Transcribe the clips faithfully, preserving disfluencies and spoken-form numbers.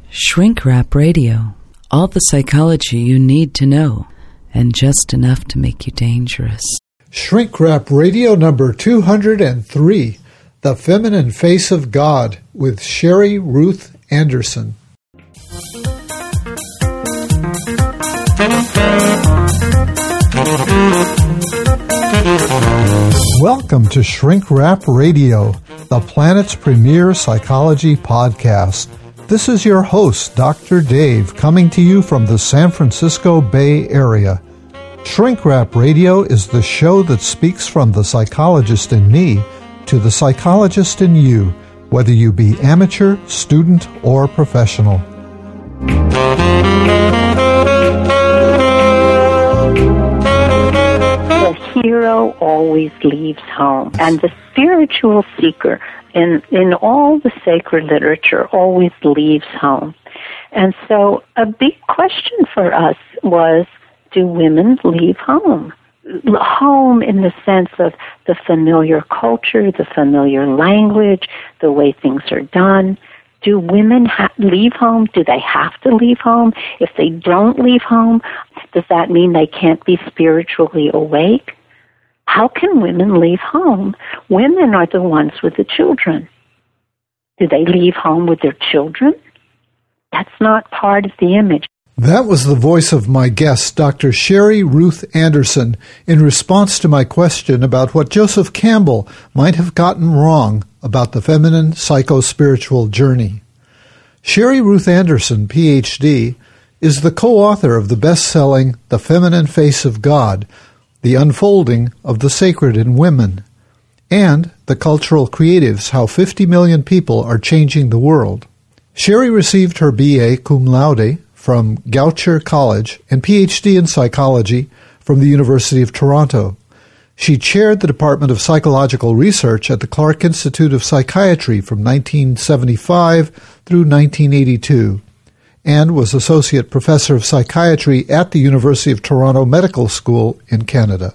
Shrink Wrap Radio. All the psychology you need to know, and just enough to make you dangerous. Shrink Wrap Radio number two hundred three, The Feminine Face of God, with Sherry Ruth Anderson. Welcome to Shrink Wrap Radio, the planet's premier psychology podcast. This is your host, Doctor Dave, coming to you from the San Francisco Bay Area. Shrink Wrap Radio is the show that speaks from the psychologist in me to the psychologist in you, whether you be amateur, student, or professional. The hero always leaves home, and the spiritual seeker in in all the sacred literature always leaves home. And so a big question for us was, do women leave home? Home in the sense of the familiar culture, the familiar language, the way things are done. Do women ha- leave home? Do they have to leave home? If they don't leave home, does that mean they can't be spiritually awake? How can women leave home? Women are the ones with the children. Do they leave home with their children? That's not part of the image. That was the voice of my guest, Doctor Sherry Ruth Anderson, in response to my question about what Joseph Campbell might have gotten wrong about the feminine psycho-spiritual journey. Sherry Ruth Anderson, P H D, is the co-author of the best-selling The Feminine Face of God, The Unfolding of the Sacred in Women, and The Cultural Creatives, How fifty million People Are Changing the World. Sherry received her B A cum laude from Goucher College and P H D in psychology from the University of Toronto. She chaired the Department of Psychological Research at the Clark Institute of Psychiatry from nineteen seventy-five through nineteen eighty-two, and was Associate Professor of Psychiatry at the University of Toronto Medical School in Canada.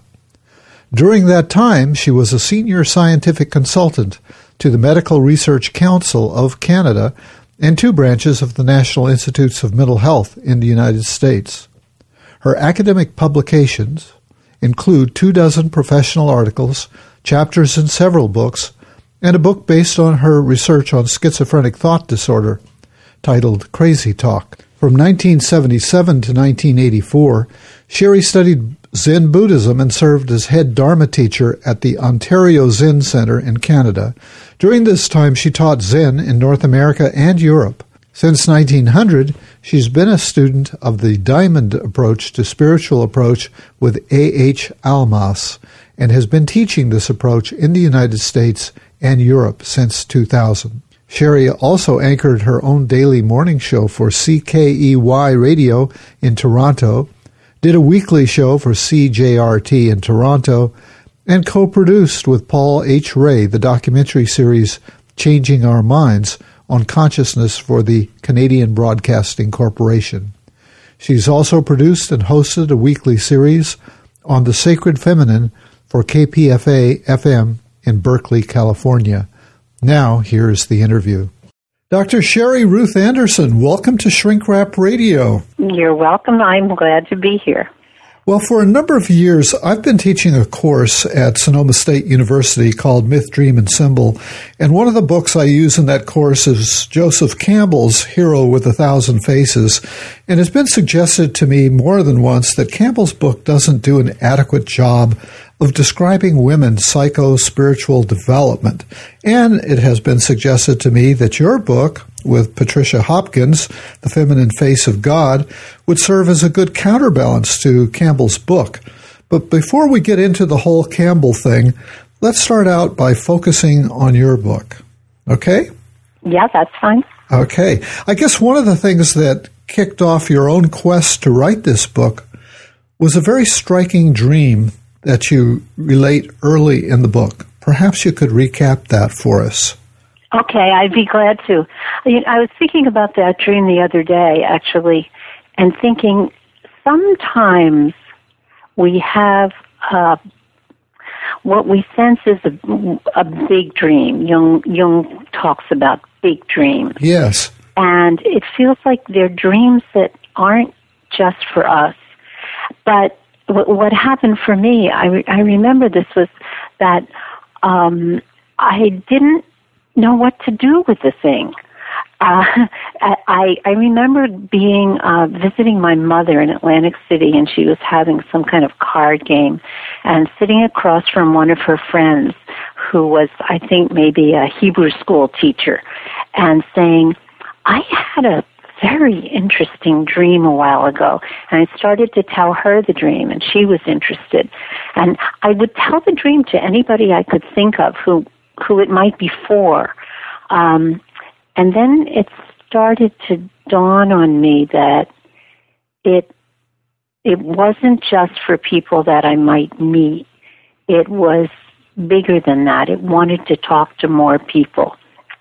During that time, she was a Senior Scientific Consultant to the Medical Research Council of Canada and two branches of the National Institutes of Mental Health in the United States. Her academic publications include two dozen professional articles, chapters in several books, and a book based on her research on schizophrenic thought disorder, titled Crazy Talk. From nineteen seventy-seven to nineteen eighty-four, Sherry studied Zen Buddhism and served as head Dharma teacher at the Ontario Zen Center in Canada. During this time, she taught Zen in North America and Europe. Since nineteen hundred, she's been a student of the Diamond Approach to Spiritual Approach with A H Almaas and has been teaching this approach in the United States and Europe since two thousand. Sherry also anchored her own daily morning show for C K E Y Radio in Toronto, did a weekly show for C J R T in Toronto, and co-produced with Paul H. Ray the documentary series Changing Our Minds on consciousness for the Canadian Broadcasting Corporation. She's also produced and hosted a weekly series on the Sacred Feminine for K P F A F M in Berkeley, California. Now, here's the interview. Doctor Sherry Ruth Anderson, welcome to Shrink Wrap Radio. You're welcome. I'm glad to be here. Well, for a number of years, I've been teaching a course at Sonoma State University called Myth, Dream, and Symbol, and one of the books I use in that course is Joseph Campbell's Hero with a Thousand Faces, and it's been suggested to me more than once that Campbell's book doesn't do an adequate job of describing women's psycho-spiritual development. And it has been suggested to me that your book, with Patricia Hopkins, The Feminine Face of God, would serve as a good counterbalance to Campbell's book. But before we get into the whole Campbell thing, let's start out by focusing on your book. Okay? Yeah, that's fine. Okay. I guess one of the things that kicked off your own quest to write this book was a very striking dream that you relate early in the book. Perhaps you could recap that for us. Okay, I'd be glad to. I was thinking about that dream the other day, actually, and thinking sometimes we have uh, what we sense is a, a big dream. Jung, Jung talks about big dreams. Yes. And it feels like they're dreams that aren't just for us. But w- what happened for me, I, re- I remember this was that um, I didn't know what to do with the thing. Uh, I, I remember being, uh, visiting my mother in Atlantic City, and she was having some kind of card game, and sitting across from one of her friends who was, I think, maybe a Hebrew school teacher, and saying, I had a very interesting dream a while ago, and I started to tell her the dream, and she was interested. And I would tell the dream to anybody I could think of who, who it might be for. Um, And then it started to dawn on me that it it wasn't just for people that I might meet. It was bigger than that. It wanted to talk to more people.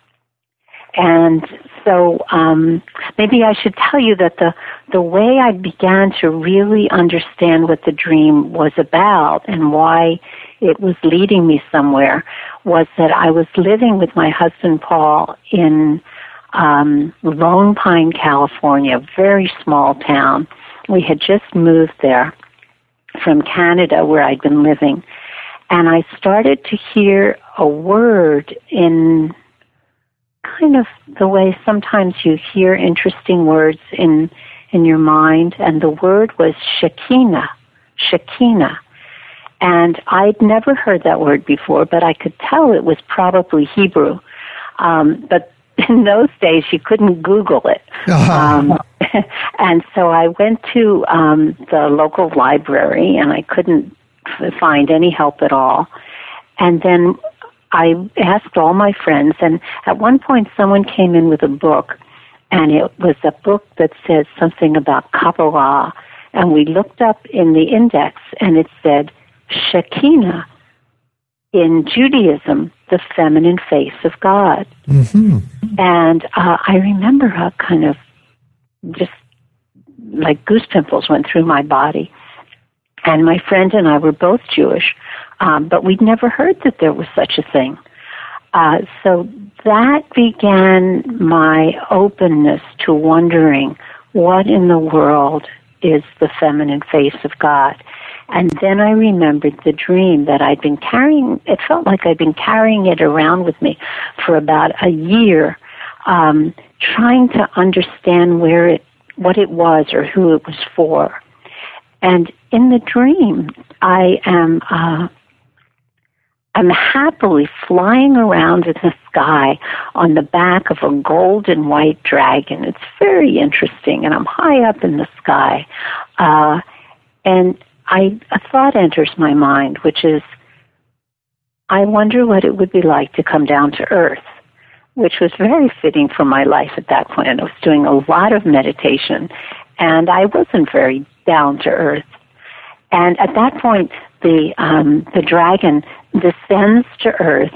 And so um, maybe I should tell you that the, the way I began to really understand what the dream was about and why it was leading me somewhere was that I was living with my husband, Paul, in um, Lone Pine, California, a very small town. We had just moved there from Canada, where I'd been living. And I started to hear a word in kind of the way sometimes you hear interesting words in in your mind, and the word was Shekinah, Shekinah. And I'd never heard that word before, but I could tell it was probably Hebrew. Um, but in those days, you couldn't Google it. Uh-huh. Um, and so I went to um, the local library, and I couldn't find any help at all. And then I asked all my friends, and at one point someone came in with a book, and it was a book that said something about Kabbalah. And we looked up in the index, and it said, Shekinah, in Judaism, the feminine face of God. Mm-hmm. And uh, I remember a kind of just like goose pimples went through my body. And my friend and I were both Jewish, um, but we'd never heard that there was such a thing. Uh, so that began my openness to wondering what in the world is the feminine face of God. And then I remembered the dream that I'd been carrying. It felt like I'd been carrying it around with me for about a year, um, trying to understand where it, what it was or who it was for. And in the dream, I am, uh, I'm happily flying around in the sky on the back of a golden white dragon. It's very interesting, and I'm high up in the sky. Uh, and I, a thought enters my mind, which is, I wonder what it would be like to come down to earth, which was very fitting for my life at that point. I was doing a lot of meditation, and I wasn't very down to earth. And at that point, the um, the dragon descends to earth,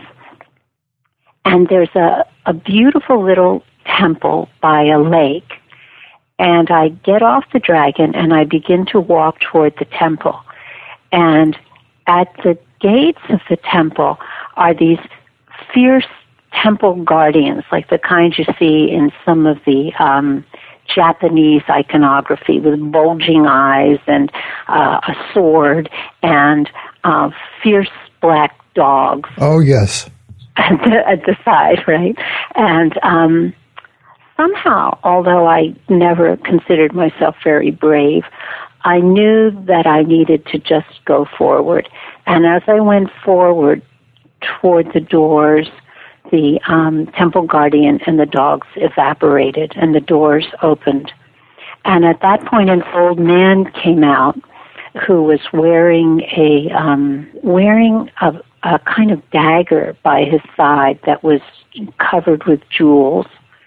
and there's a, a beautiful little temple by a lake. And I get off the dragon, and I begin to walk toward the temple. And at the gates of the temple are these fierce temple guardians, like the kind you see in some of the um, Japanese iconography, with bulging eyes and uh, a sword and uh, fierce black dogs. Oh, yes. At the, at the side, right? And um somehow, although I never considered myself very brave, I knew that I needed to just go forward. And as I went forward toward the doors, the um, temple guardian and the dogs evaporated, and the doors opened. And at that point, an old man came out who was wearing a um, wearing a, a kind of dagger by his side that was covered with jewels.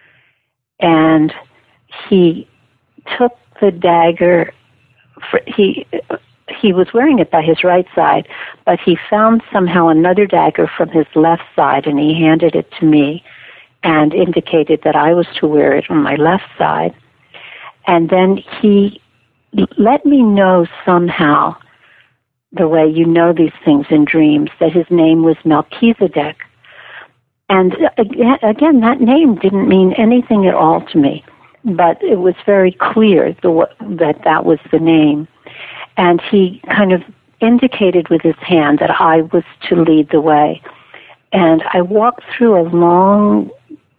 And he took the dagger, for, he he was wearing it by his right side, but he found somehow another dagger from his left side, and he handed it to me and indicated that I was to wear it on my left side. And then he let me know somehow, the way you know these things in dreams, that his name was Melchizedek. And again, again, that name didn't mean anything at all to me, but it was very clear the, that that was the name. And he kind of indicated with his hand that I was to lead the way. And I walked through a long,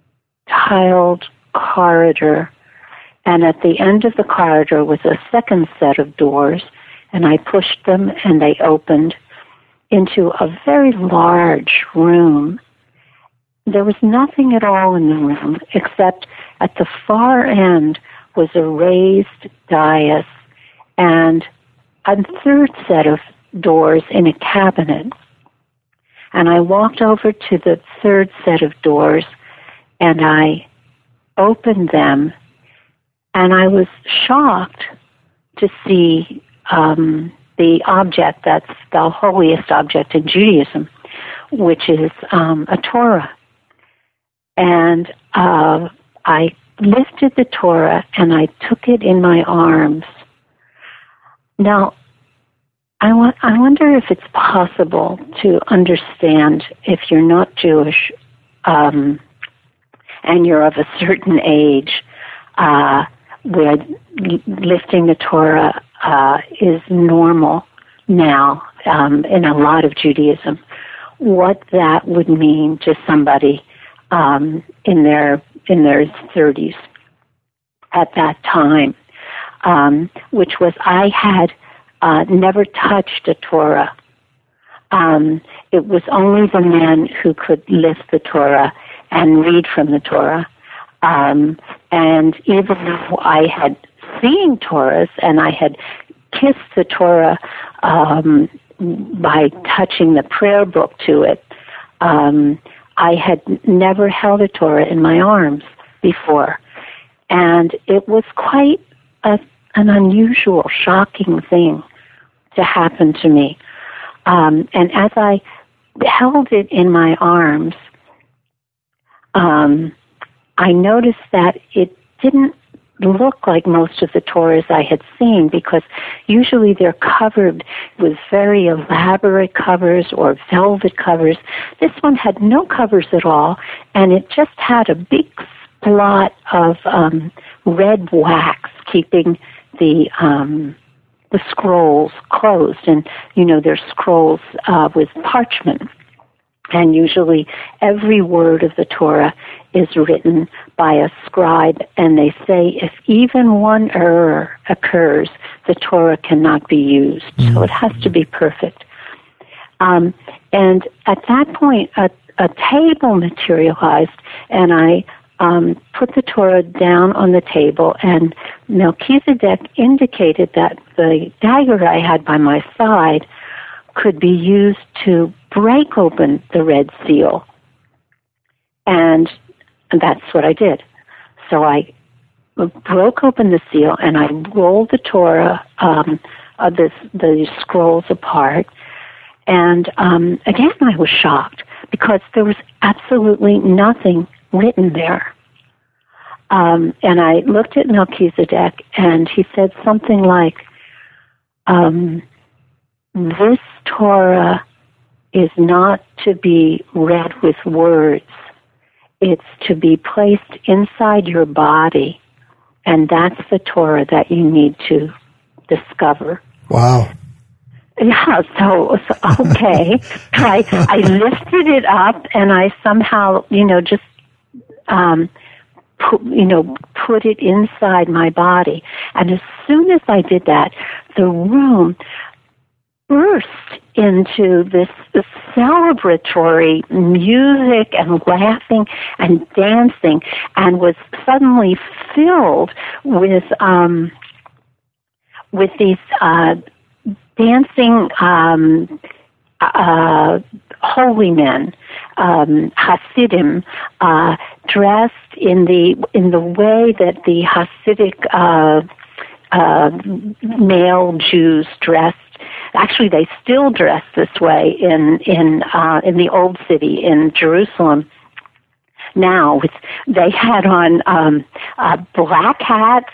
tiled corridor, and at the end of the corridor was a second set of doors, and I pushed them, and they opened into a very large room. There was nothing at all in the room, except at the far end was a raised dais and a third set of doors in a cabinet. And I walked over to the third set of doors, and I opened them, and I was shocked to see um, the object that's the holiest object in Judaism, which is um, a Torah. And uh, I lifted the Torah, and I took it in my arms. Now, I, wa- I wonder if it's possible to understand, if you're not Jewish um, and you're of a certain age, uh, where lifting the Torah uh, is normal now um, in a lot of Judaism, what that would mean to somebody um, in their in their thirties at that time, um, which was I had uh, never touched a Torah. Um, it was only the men who could lift the Torah and read from the Torah. Um, and even though I had seen Torahs and I had kissed the Torah um, by touching the prayer book to it, um, I had never held a Torah in my arms before. And it was quite a, an unusual, shocking thing to happen to me. Um, and as I held it in my arms, um, I noticed that it didn't look like most of the Torahs I had seen, because usually they're covered with very elaborate covers or velvet covers. This one had no covers at all, and it just had a big spot of um, red wax keeping the um, the scrolls closed. And, you know, they're scrolls uh, with parchment. And usually every word of the Torah is written by a scribe, and they say if even one error occurs, the Torah cannot be used. Mm-hmm. So it has to be perfect. Um, and at that point, a, a table materialized, and I um, put the Torah down on the table, and Melchizedek indicated that the dagger I had by my side could be used to break open the red seal. And that's what I did. So I broke open the seal, and I rolled the Torah, um, uh, the, the scrolls apart. And um, again, I was shocked, because there was absolutely nothing written there. Um, and I looked at Melchizedek, and he said something like, um, this Torah is not to be read with words. It's to be placed inside your body, and that's the Torah that you need to discover. Wow. Yeah, so, so okay. I, I lifted it up, and I somehow, you know, just, um, put, you know, put it inside my body. And as soon as I did that, the room burst into this, this celebratory music and laughing and dancing, and was suddenly filled with um, with these uh, dancing um, uh, holy men, um, Hasidim, uh, dressed in the in the way that the Hasidic uh, uh, male Jews dressed. Actually, they still dress this way in in uh, in the old city in Jerusalem. Now, with they had on um, uh, black hats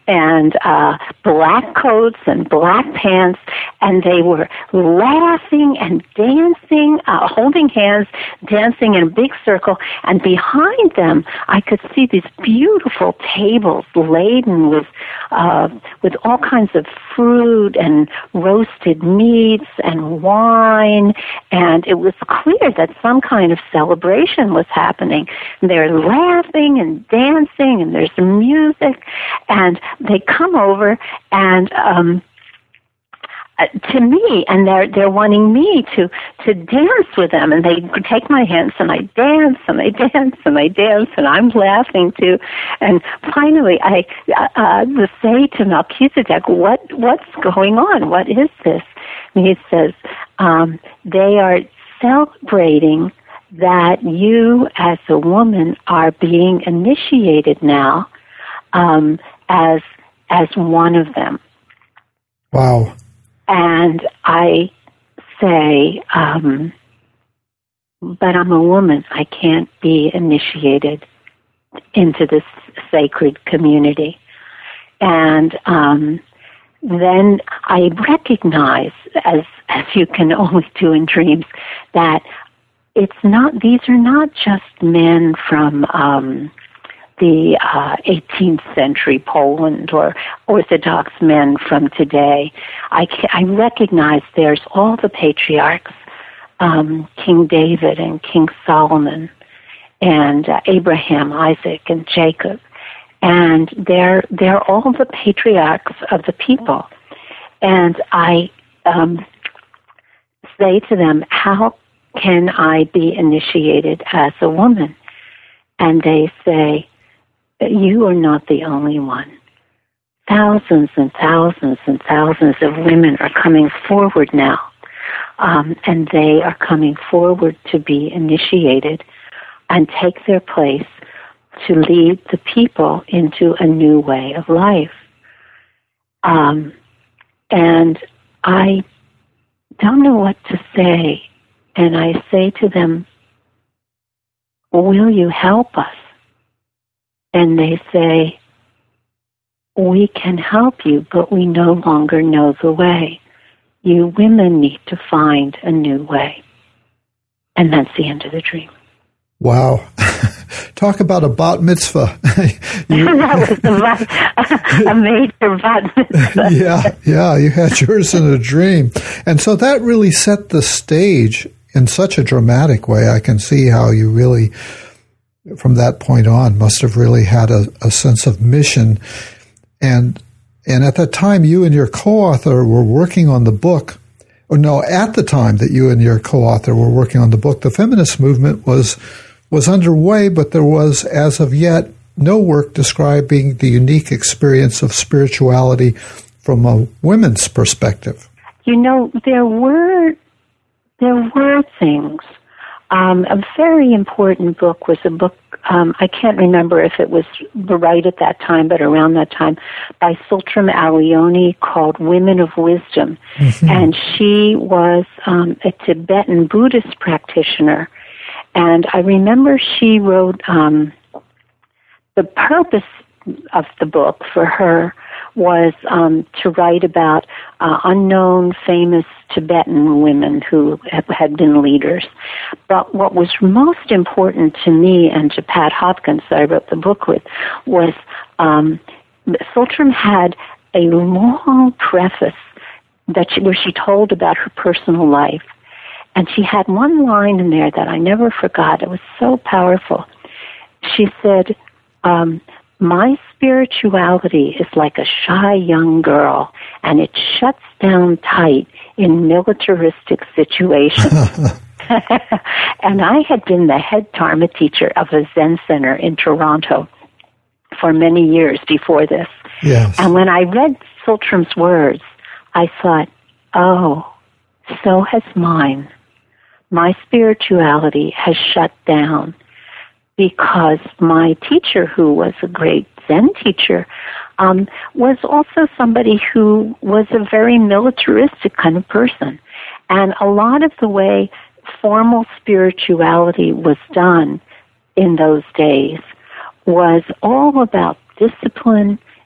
and uh, black coats and black pants, and they were laughing and dancing, uh, holding hands, dancing in a big circle, and behind them I could see these beautiful tables laden with uh, with all kinds of fruit and roasted meats and wine, and it was clear that some kind of celebration was happening. And they're laughing and dancing, and there's music, and they come over and um Uh, to me, and they're they're wanting me to to dance with them, and they take my hands, and I dance, and I dance, and I dance, and I'm laughing too. And finally, I uh, uh, say to Melchizedek, "What what's going on? What is this?" And he says, um, "They are celebrating that you, as a woman, are being initiated now um, as as one of them." Wow. And I say, um, but I'm a woman. I can't be initiated into this sacred community. And um, then I recognize, as as you can only do in dreams, that it's not. These are not just men from Um, the uh, eighteenth century Poland or Orthodox men from today. I, I recognize there's all the patriarchs, um, King David and King Solomon, and uh, Abraham, Isaac, and Jacob, and they're they're all the patriarchs of the people. And I um, say to them, how can I be initiated as a woman? And they say, you are not the only one. Thousands and thousands and thousands of women are coming forward now, um, and they are coming forward to be initiated and take their place to lead the people into a new way of life. Um, and I don't know what to say, and I say to them, will you help us? And they say, we can help you, but we no longer know the way. You women need to find a new way. And that's the end of the dream. Wow. Talk about a bat mitzvah. you, that was a, a major bat mitzvah. yeah, yeah, you had yours in a dream. And so that really set the stage in such a dramatic way. I can see how you really, from that point on, must have really had a, a sense of mission. And and at that time, you and your co-author were working on the book. Or no, at the time that you and your co-author were working on the book, the feminist movement was was underway, but there was, as of yet, no work describing the unique experience of spirituality from a women's perspective. You know, there were there were things. Um, a very important book was a book, um, I can't remember if it was right at that time, but around that time, by Sultram Alioni, called Women of Wisdom. Mm-hmm. And she was um, a Tibetan Buddhist practitioner. And I remember she wrote, um, the purpose of the book for her was um, to write about uh, unknown, famous Tibetan women who had been leaders. But what was most important to me and to Pat Hopkins, that I wrote the book with, was um, Sultram had a long preface that she, where she told about her personal life. And she had one line in there that I never forgot. It was so powerful. She said, um, my spirituality is like a shy young girl, and it shuts down tight in militaristic situations. And I had been the head Dharma teacher of a Zen center in Toronto for many years before this. Yes. And when I read Sultram's words, I thought, oh, so has mine. My spirituality has shut down because my teacher, who was a great Zen teacher, um, was also somebody who was a very militaristic kind of person. And a lot of the way formal spirituality was done in those days was all about discipline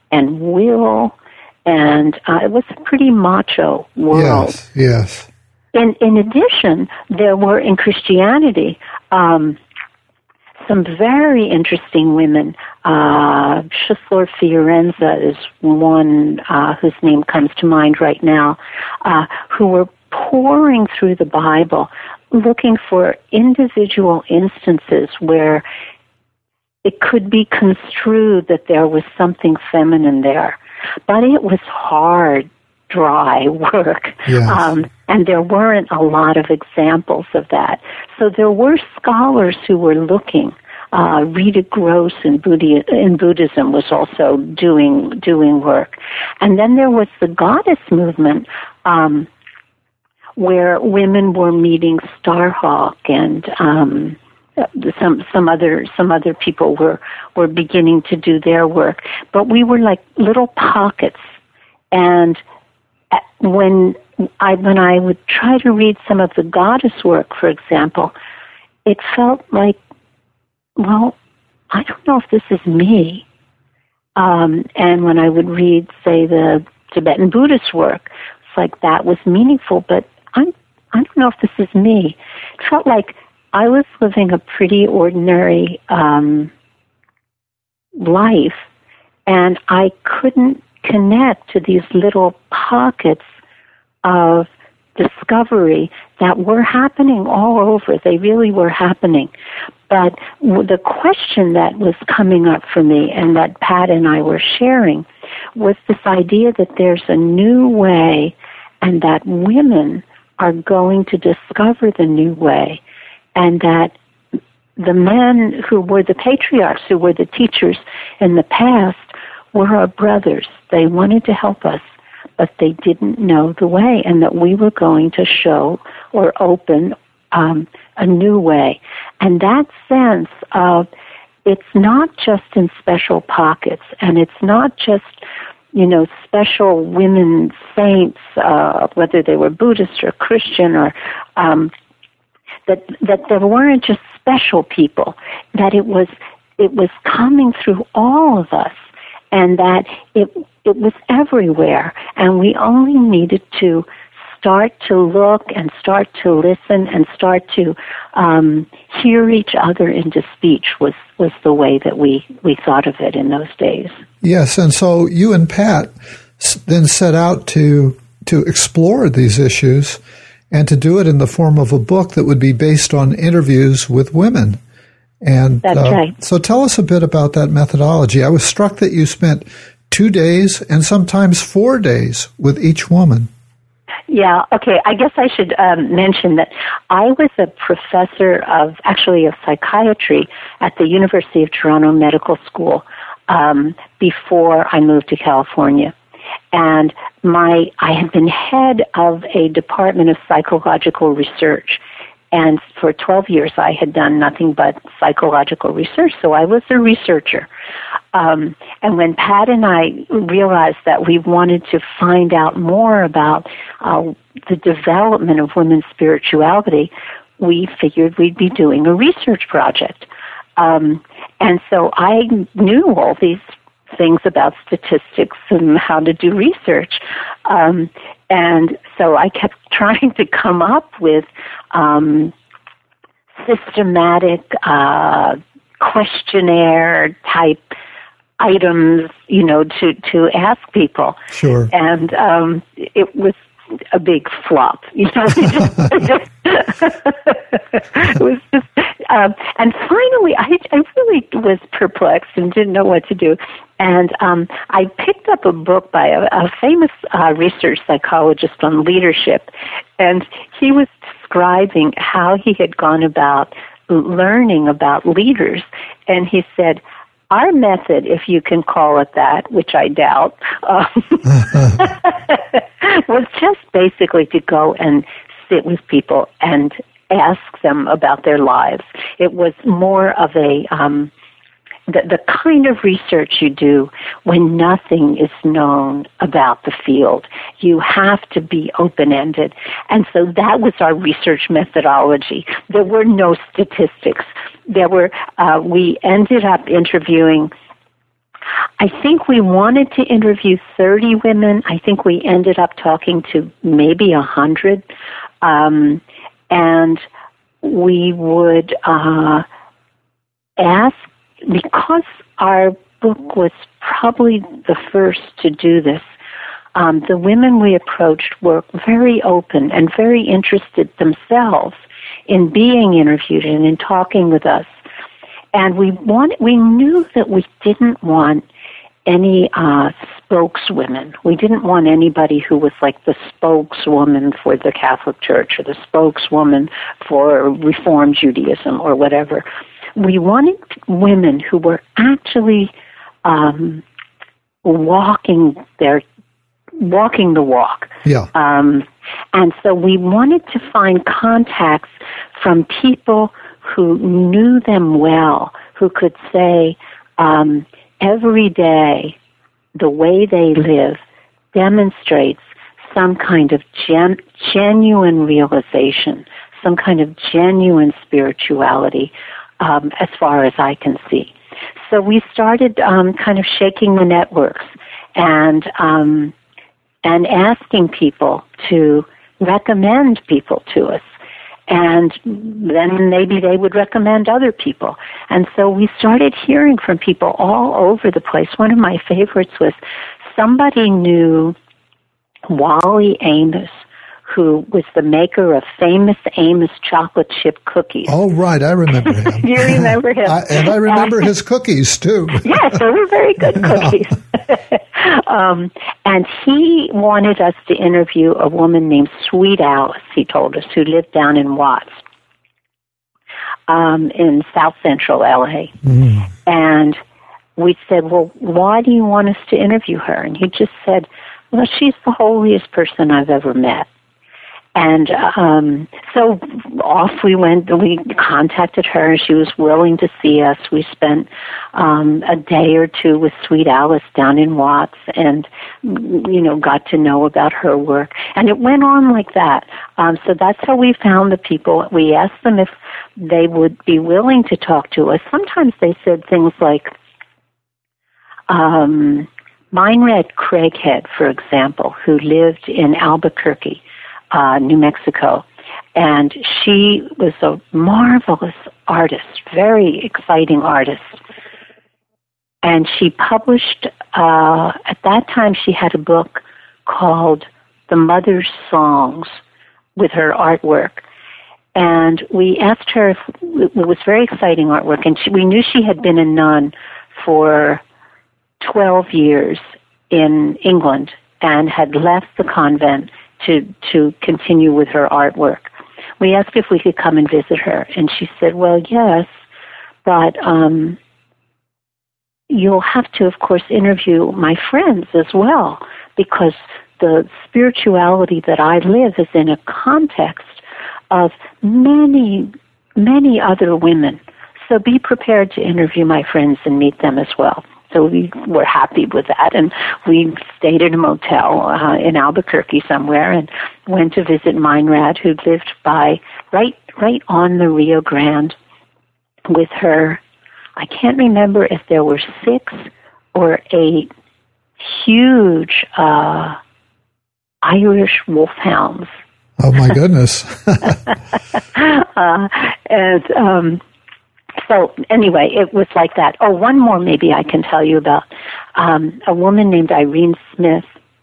and will, and uh, it was a pretty macho world. Yes, yes. In, in addition, there were in Christianity um, some very interesting women. Uh, Schüssler Fiorenza is one uh, whose name comes to mind right now, uh, who were pouring through the Bible, looking for individual instances where it could be construed that there was something feminine there. But it was hard, dry work. Yes. Um, and there weren't a lot of examples of that. So there were scholars who were looking. Uh, Rita Gross in, Buddhi- in Buddhism was also doing doing work. And then there was the goddess movement, um, where women were meeting Starhawk and um, some some other some other people were were beginning to do their work. But we were like little pockets, and when I when I would try to read some of the goddess work, for example, it felt like, well, I don't know if this is me. Um, and when I would read, say, the Tibetan Buddhist work, it's like that was meaningful, but I'm, I don't know if this is me. It felt like I was living a pretty ordinary um, life, and I couldn't connect to these little pockets of discovery that were happening all over. They really were happening. But the question that was coming up for me and that Pat and I were sharing was this idea that there's a new way and that women are going to discover the new way, and that the men who were the patriarchs, who were the teachers in the past, were our brothers. They wanted to help us, but they didn't know the way, and that we were going to show or open um, a new way. And that sense of it's not just in special pockets, and it's not just, you know, special women saints, uh, whether they were Buddhist or Christian, or um, that that there weren't just special people. That it was it was coming through all of us, and that it it was everywhere, and we only needed to start to look and start to listen and start to um, hear each other into speech was, was the way that we, we thought of it in those days. Yes, and so you and Pat then set out to to explore these issues and to do it in the form of a book that would be based on interviews with women. And That's uh, right. So tell us a bit about that methodology. I was struck that you spent two days and sometimes four days with each woman. Yeah, okay. I guess I should um, mention that I was a professor of, actually of psychiatry at the University of Toronto Medical School um, before I moved to California. And my I had been head of a department of psychological research. And for twelve years, I had done nothing but psychological research, so I was a researcher. Um, and when Pat and I realized that we wanted to find out more about uh, the development of women's spirituality, we figured we'd be doing a research project. Um, and so I knew all these things about statistics and how to do research. Um, and so I kept trying to come up with um, systematic uh, questionnaire type items, you know, to, to ask people. Sure. And um, it was a big flop, you know. It, just, it was just, um, and finally, I, I really was perplexed and didn't know what to do. And um, I picked up a book by a, a famous uh, research psychologist on leadership, and he was describing how he had gone about learning about leaders, and he said, our method, if you can call it that, which I doubt, um, was just basically to go and sit with people and ask them about their lives. It was more of a um, the, the kind of research you do when nothing is known about the field. You have to be open-ended. And so that was our research methodology. There were no statistics. There were, uh, we ended up interviewing I think we wanted to interview thirty women. I think we ended up talking to maybe one hundred. Um, and we would uh, ask, because our book was probably the first to do this, um, the women we approached were very open and very interested themselves in being interviewed and in talking with us. And we want, we knew that we didn't want any uh, spokeswomen. We didn't want anybody who was like the spokeswoman for the Catholic Church or the spokeswoman for Reform Judaism or whatever. We wanted women who were actually um, walking their walking the walk. Yeah. Um, and so we wanted to find contacts from people who knew them well, who could say, um, every day the way they live demonstrates some kind of gen- genuine realization, some kind of genuine spirituality, um, as far as I can see. So we started um, kind of shaking the networks and um, and asking people to recommend people to us. And then maybe they would recommend other people. And so we started hearing from people all over the place. One of my favorites was somebody knew Wally Amos, who was the maker of famous Amos chocolate chip cookies. Oh, right. I remember him. You remember him. I, and I remember his cookies, too. Yes, they were very good cookies. um, and he wanted us to interview a woman named Sweet Alice, he told us, who lived down in Watts, um, in South Central L A. Mm. And we said, well, why do you want us to interview her? And he just said, well, she's the holiest person I've ever met. And um, so off we went. We contacted her. She was willing to see us. We spent um, a day or two with Sweet Alice down in Watts and, you know, got to know about her work. And it went on like that. Um, so that's how we found the people. We asked them if they would be willing to talk to us. Sometimes they said things like, um, Meinrad Craighead, for example, who lived in Albuquerque, Uh, New Mexico, and she was a marvelous artist, very exciting artist. And she published, uh, at that time she had a book called The Mother's Songs with her artwork. And we asked her if it was very exciting artwork, and she, we knew she had been a nun for twelve years in England and had left the convent to to continue with her artwork. We asked if we could come and visit her, and she said, well, yes, but um, you'll have to, of course, interview my friends as well, because the spirituality that I live is in a context of many, many other women. So be prepared to interview my friends and meet them as well. So we were happy with that, and we stayed in a motel uh, in Albuquerque somewhere, and went to visit Meinrad, who lived by right right on the Rio Grande, with her. I can't remember if there were six or eight huge uh, Irish wolfhounds. Oh my goodness! uh, and. Um, So anyway, it was like that. Oh, one more maybe I can tell you about. Um, a woman named Irene Smith.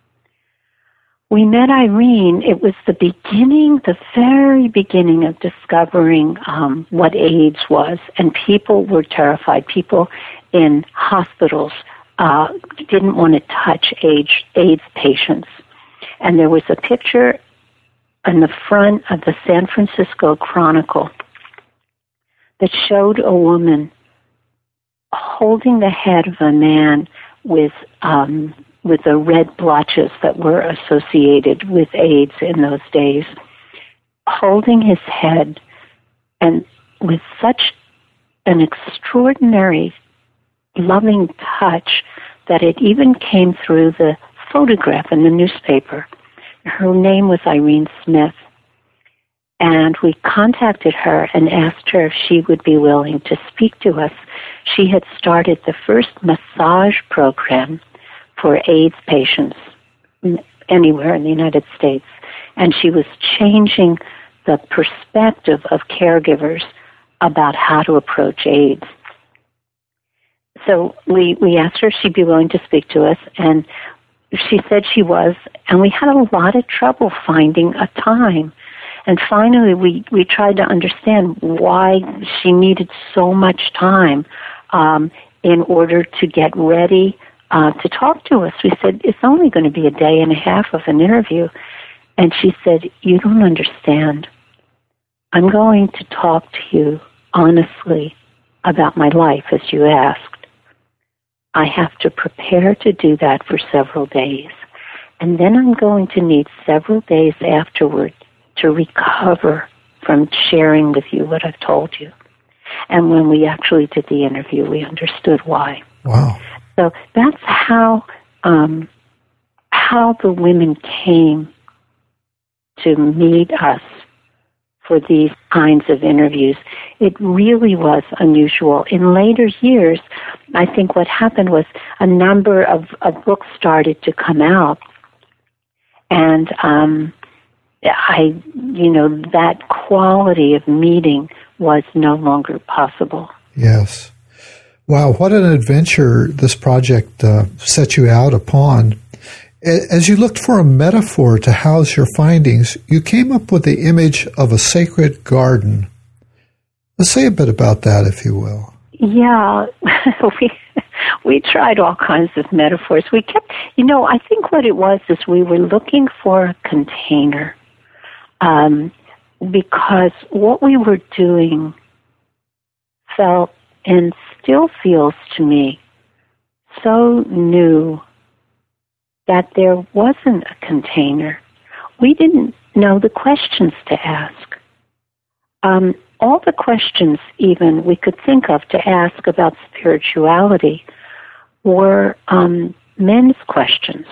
We met Irene. It was the beginning, the very beginning of discovering um, what AIDS was. And people were terrified. People in hospitals uh, didn't want to touch AIDS, AIDS patients. And there was a picture on the front of the San Francisco Chronicle that showed a woman holding the head of a man with um, with the red blotches that were associated with AIDS in those days, holding his head, and with such an extraordinary, loving touch that it even came through the photograph in the newspaper. Her name was Irene Smith. And we contacted her and asked her if she would be willing to speak to us. She had started the first massage program for AIDS patients anywhere in the United States. And she was changing the perspective of caregivers about how to approach AIDS. So we, we asked her if she'd be willing to speak to us, and she said she was, and we had a lot of trouble finding a time. And finally, we, we tried to understand why she needed so much time um, in order to get ready uh, to talk to us. We said, it's only going to be a day and a half of an interview. And she said, you don't understand. I'm going to talk to you honestly about my life as you asked. I have to prepare to do that for several days. And then I'm going to need several days afterward to recover from sharing with you what I've told you. And when we actually did the interview, we understood why. Wow. So that's how um, how the women came to meet us for these kinds of interviews. It really was unusual. In later years, I think what happened was a number of, of books started to come out, and um, I, you know, that quality of meeting was no longer possible. Yes. Wow, what an adventure this project uh, set you out upon. As you looked for a metaphor to house your findings, you came up with the image of a sacred garden. Let's say a bit about that, if you will. Yeah, we we tried all kinds of metaphors. We kept, you know, I think what it was is we were looking for a container, um, because what we were doing felt and still feels to me so new that there wasn't a container. We didn't know the questions to ask. Um, all the questions even we could think of to ask about spirituality were um, men's questions.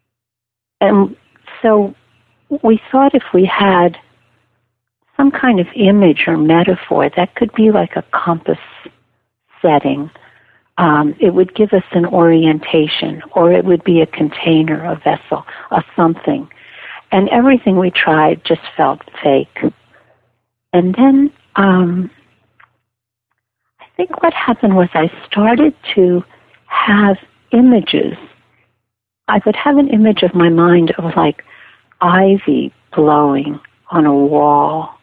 And so we thought if we had some kind of image or metaphor that could be like a compass setting, Um, it would give us an orientation, or it would be a container, a vessel, a something. And everything we tried just felt fake. And then um, I think what happened was I started to have images. I would have an image of my mind of like ivy blowing on a wall.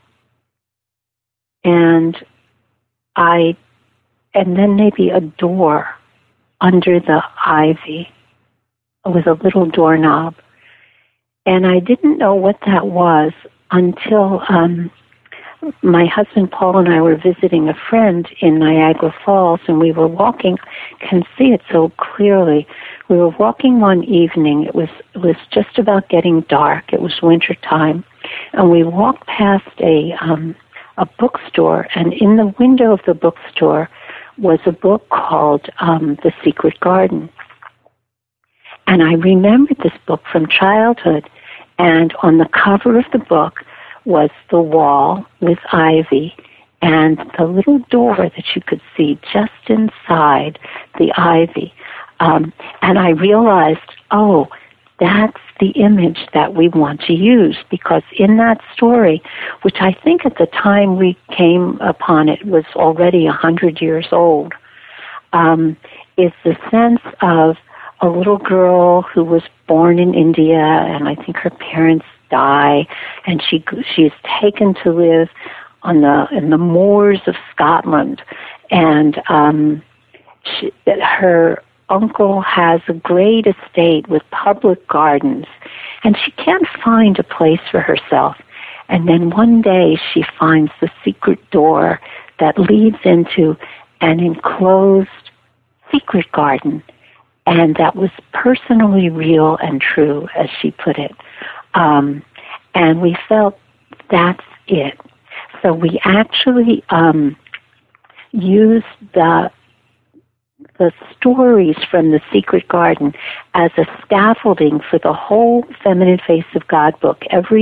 And I And then maybe a door under the ivy with a little doorknob. And I didn't know what that was until um, my husband Paul and I were visiting a friend in Niagara Falls, and we were walking, can see it so clearly. We were walking one evening. It was it was just about getting dark. It was winter time. And we walked past a um, a bookstore, and in the window of the bookstore was a book called um, The Secret Garden. And I remembered this book from childhood, and on the cover of the book was the wall with ivy and the little door that you could see just inside the ivy. Um, and I realized, oh, that's the image that we want to use, because in that story, which I think at the time we came upon it was already a hundred years old, um, is the sense of a little girl who was born in India, and I think her parents die, and she she is taken to live on the in the moors of Scotland, and um, she, her uncle has a great estate with public gardens, and she can't find a place for herself. And then one day she finds the secret door that leads into an enclosed secret garden, and that was personally real and true, as she put it. Um, and we felt that's it. So we actually um, used the the stories from The Secret Garden as a scaffolding for the whole Feminine Face of God book. Every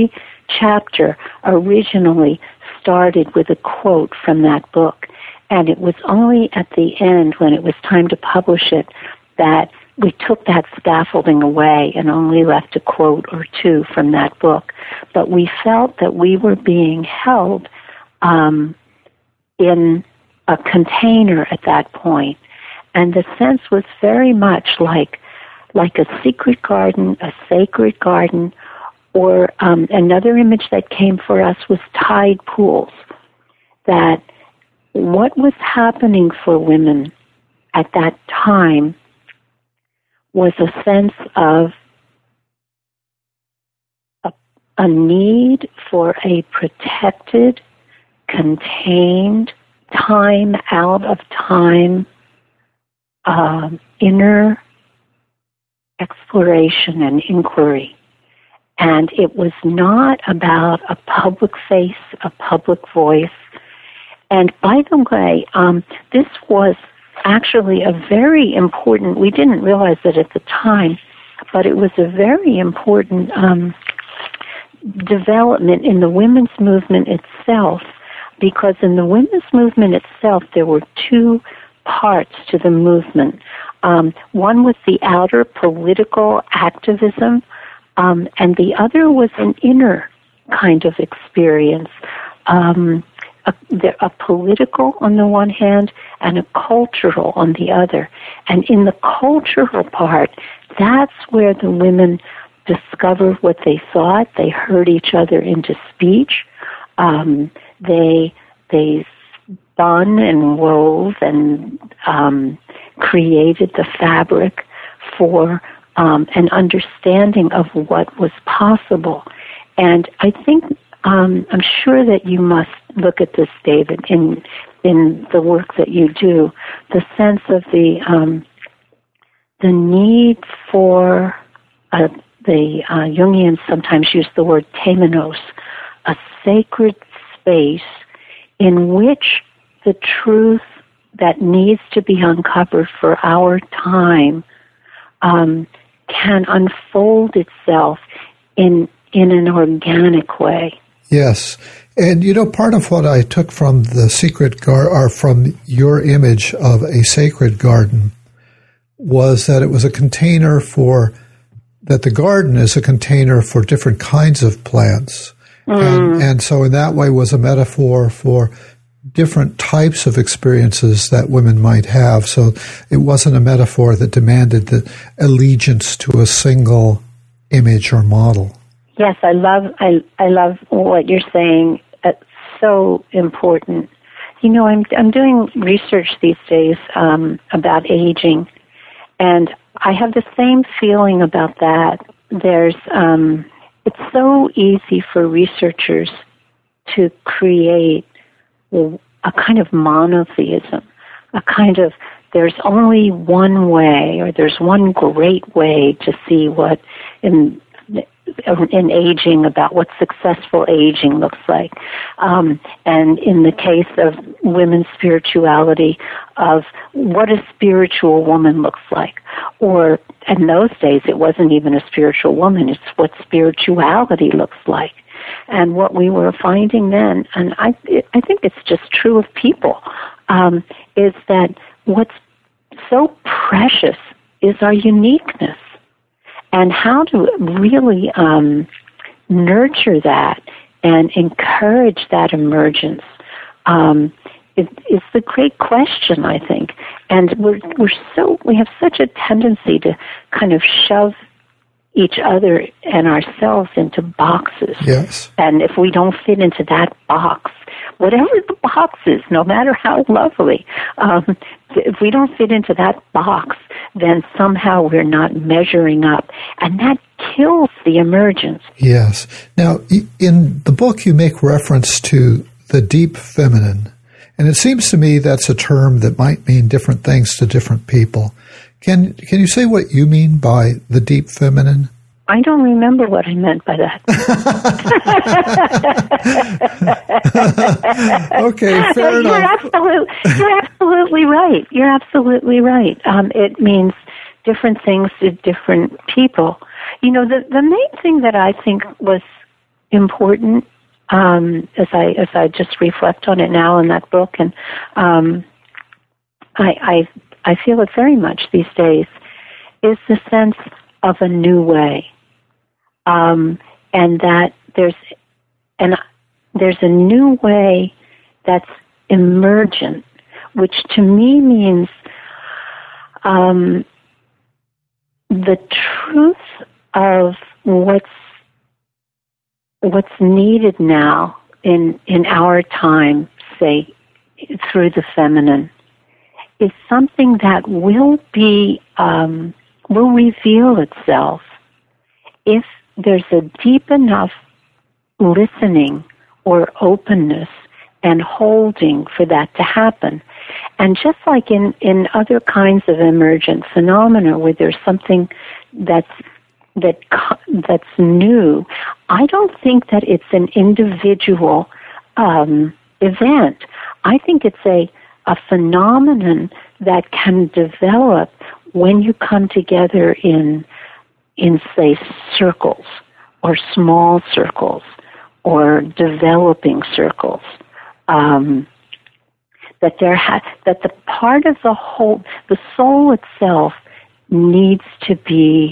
chapter originally started with a quote from that book, and it was only at the end, when it was time to publish it, that we took that scaffolding away and only left a quote or two from that book. But we felt that we were being held um, in a container at that point, and the sense was very much like like a secret garden, a sacred garden, or um, another image that came for us was tide pools. That what was happening for women at that time was a sense of a, a need for a protected, contained, time out of time, um, inner exploration and inquiry. And it was not about a public face, a public voice. And by the way, um, this was actually a very important, we didn't realize it at the time, but it was a very important um, development in the women's movement itself, because in the women's movement itself, there were two parts to the movement. Um, one was the outer political activism, um, and the other was an inner kind of experience. Um, A, a political on the one hand and a cultural on the other. And in the cultural part, that's where the women discovered what they thought. They heard each other into speech. Um, they they spun and wove and um, created the fabric for um, an understanding of what was possible. And I think Um, I'm sure that you must look at this, David, in in the work that you do, the sense of the um, the need for uh, the uh, Jungians sometimes use the word temenos, a sacred space in which the truth that needs to be uncovered for our time um, can unfold itself in in an organic way. Yes. And, you know, part of what I took from the secret gar- or from your image of a sacred garden was that it was a container for, that the garden is a container for different kinds of plants. Mm. And, and so in that way was a metaphor for different types of experiences that women might have. So it wasn't a metaphor that demanded the allegiance to a single image or model. Yes, I love I I love what you're saying. It's so important. You know, I'm I'm doing research these days um, about aging, and I have the same feeling about that. There's um, it's so easy for researchers to create a kind of monotheism, a kind of there's only one way, or there's one great way to see what in in aging, about what successful aging looks like. Um, and in the case of women's spirituality, of what a spiritual woman looks like. Or in those days, it wasn't even a spiritual woman, it's what spirituality looks like. And what we were finding then, and I, I think it's just true of people, um, is that what's so precious is our uniqueness. And how to really um, nurture that and encourage that emergence um, is, is the great question, I think. And we're we're so we have such a tendency to kind of shove each other and ourselves into boxes. Yes. And if we don't fit into that box, whatever the box is, no matter how lovely, um, if we don't fit into that box, then somehow we're not measuring up. And that kills the emergence. Yes. Now, in the book, you make reference to the deep feminine. And it seems to me that's a term that might mean different things to different people. Can can you say what you mean by the deep feminine? I don't remember what I meant by that. Okay, fair you're enough. Absolutely, you're absolutely right. You're absolutely right. Um, it means different things to different people. You know, the, the main thing that I think was important um, as I as I just reflect on it now in that book, and um, I, I I feel it very much these days, is the sense of a new way, um, and that there's and there's a new way that's emergent, which to me means um, the truth of what's what's needed now in in our time, say through the feminine, is something that will be um, will reveal itself if there's a deep enough listening or openness and holding for that to happen. And just like in, in other kinds of emergent phenomena where there's something that's that that's new, I don't think that it's an individual um, event. I think it's a a phenomenon that can develop when you come together in in say circles or small circles or developing circles. Um, that there ha- that the part of the whole, the soul itself, needs to be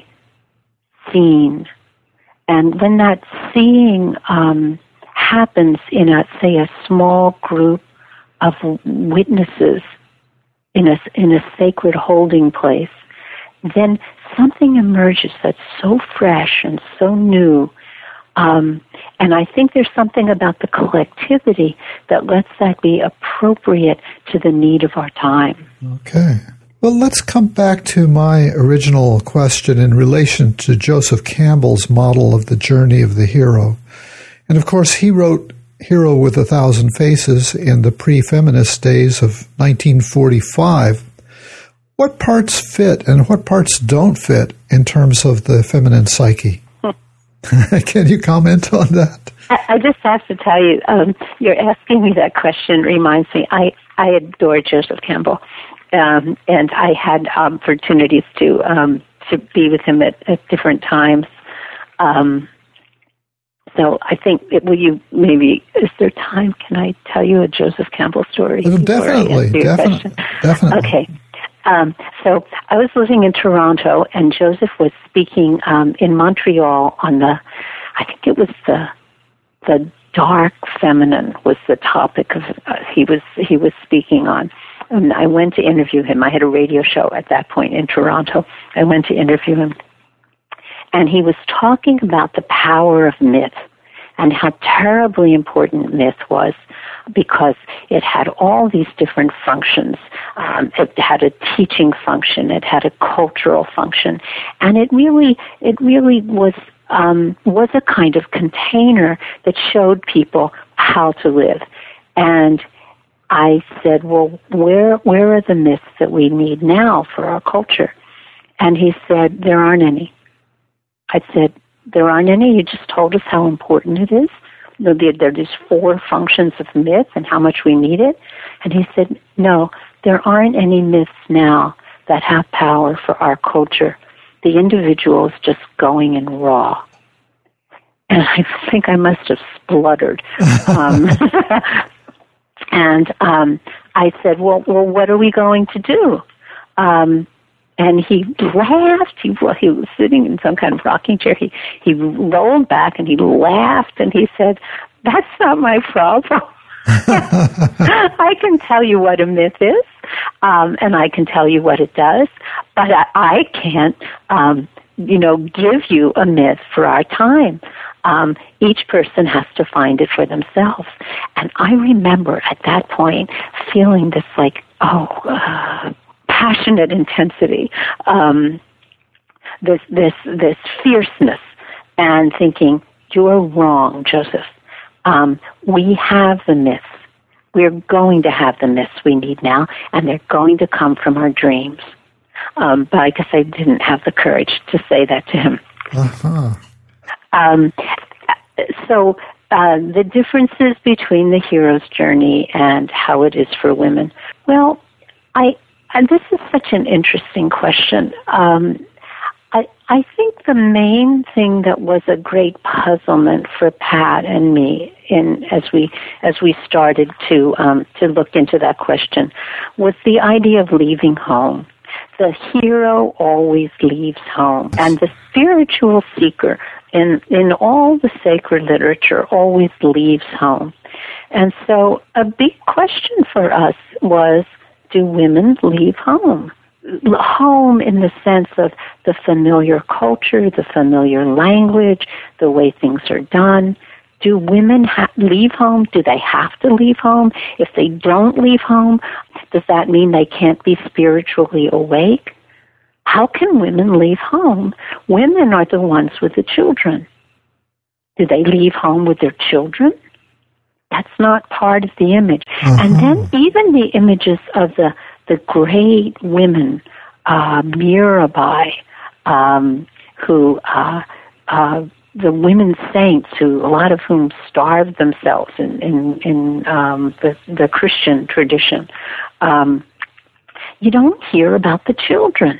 seen, and when that seeing um, happens in a say a small group of witnesses in a in a sacred holding place, then something emerges that's so fresh and so new. Um, and I think there's something about the collectivity that lets that be appropriate to the need of our time. Okay. Well, let's come back to my original question in relation to Joseph Campbell's model of the journey of the hero. And of course, he wrote Hero with a Thousand Faces in the pre-feminist days of nineteen forty-five. What parts fit and what parts don't fit in terms of the feminine psyche? Can you comment on that? I, I just have to tell you, um, you're asking me that question reminds me, I, I adore Joseph Campbell, um, and I had opportunities to um, to be with him at, at different times. Um, so I think, it, will you maybe, is there time, can I tell you a Joseph Campbell story? Well, definitely, definitely, definitely. Okay. Um, so I was living in Toronto, and Joseph was speaking um, in Montreal on the, I think it was the the dark feminine was the topic of uh, he was he was speaking on. And I went to interview him. I had a radio show at that point in Toronto. I went to interview him, and he was talking about the power of myth and how terribly important myth was, because it had all these different functions. Um, it had a teaching function, it had a cultural function, and it really, it really was um, was a kind of container that showed people how to live. And I said, well, where where are the myths that we need now for our culture? And he said, there aren't any. I said, there aren't any? You just told us how important it is. You know, there are these four functions of myth and how much we need it. And he said, no, there aren't any myths now that have power for our culture. The individual is just going in raw. And I think I must have spluttered. Um, and um, I said, well, well, what are we going to do? Um, and he laughed. He, well, he was sitting in some kind of rocking chair. He, he rolled back and he laughed and he said, that's not my problem. I can tell you what a myth is, um, and I can tell you what it does, but I, I can't, um, you know, give you a myth for our time. Um, each person has to find it for themselves. And I remember at that point feeling this like, oh, uh, passionate intensity, um, this this this fierceness, and thinking, you're wrong, Joseph. Um, we have the myths. We're going to have the myths we need now, and they're going to come from our dreams. Um, but I guess I didn't have the courage to say that to him. Uh-huh. Um, so uh, the differences between the hero's journey and how it is for women. Well, I and this is such an interesting question. Um, I I think the main thing that was a great puzzlement for Pat and me in as we as we started to um, to look into that question was the idea of leaving home. The hero always leaves home, and the spiritual seeker in in all the sacred literature always leaves home. And so a big question for us was, do women leave home? Home in the sense of the familiar culture, the familiar language, the way things are done. Do women ha- leave home? Do they have to leave home? If they don't leave home, does that mean they can't be spiritually awake? How can women leave home? Women are the ones with the children. Do they leave home with their children? That's not part of the image. Uh-huh. And then even the images of the the great women, uh, Mirabai, um, who, uh, uh, the women saints, who a lot of whom starved themselves in in, in um, the the Christian tradition. Um, you don't hear about the children,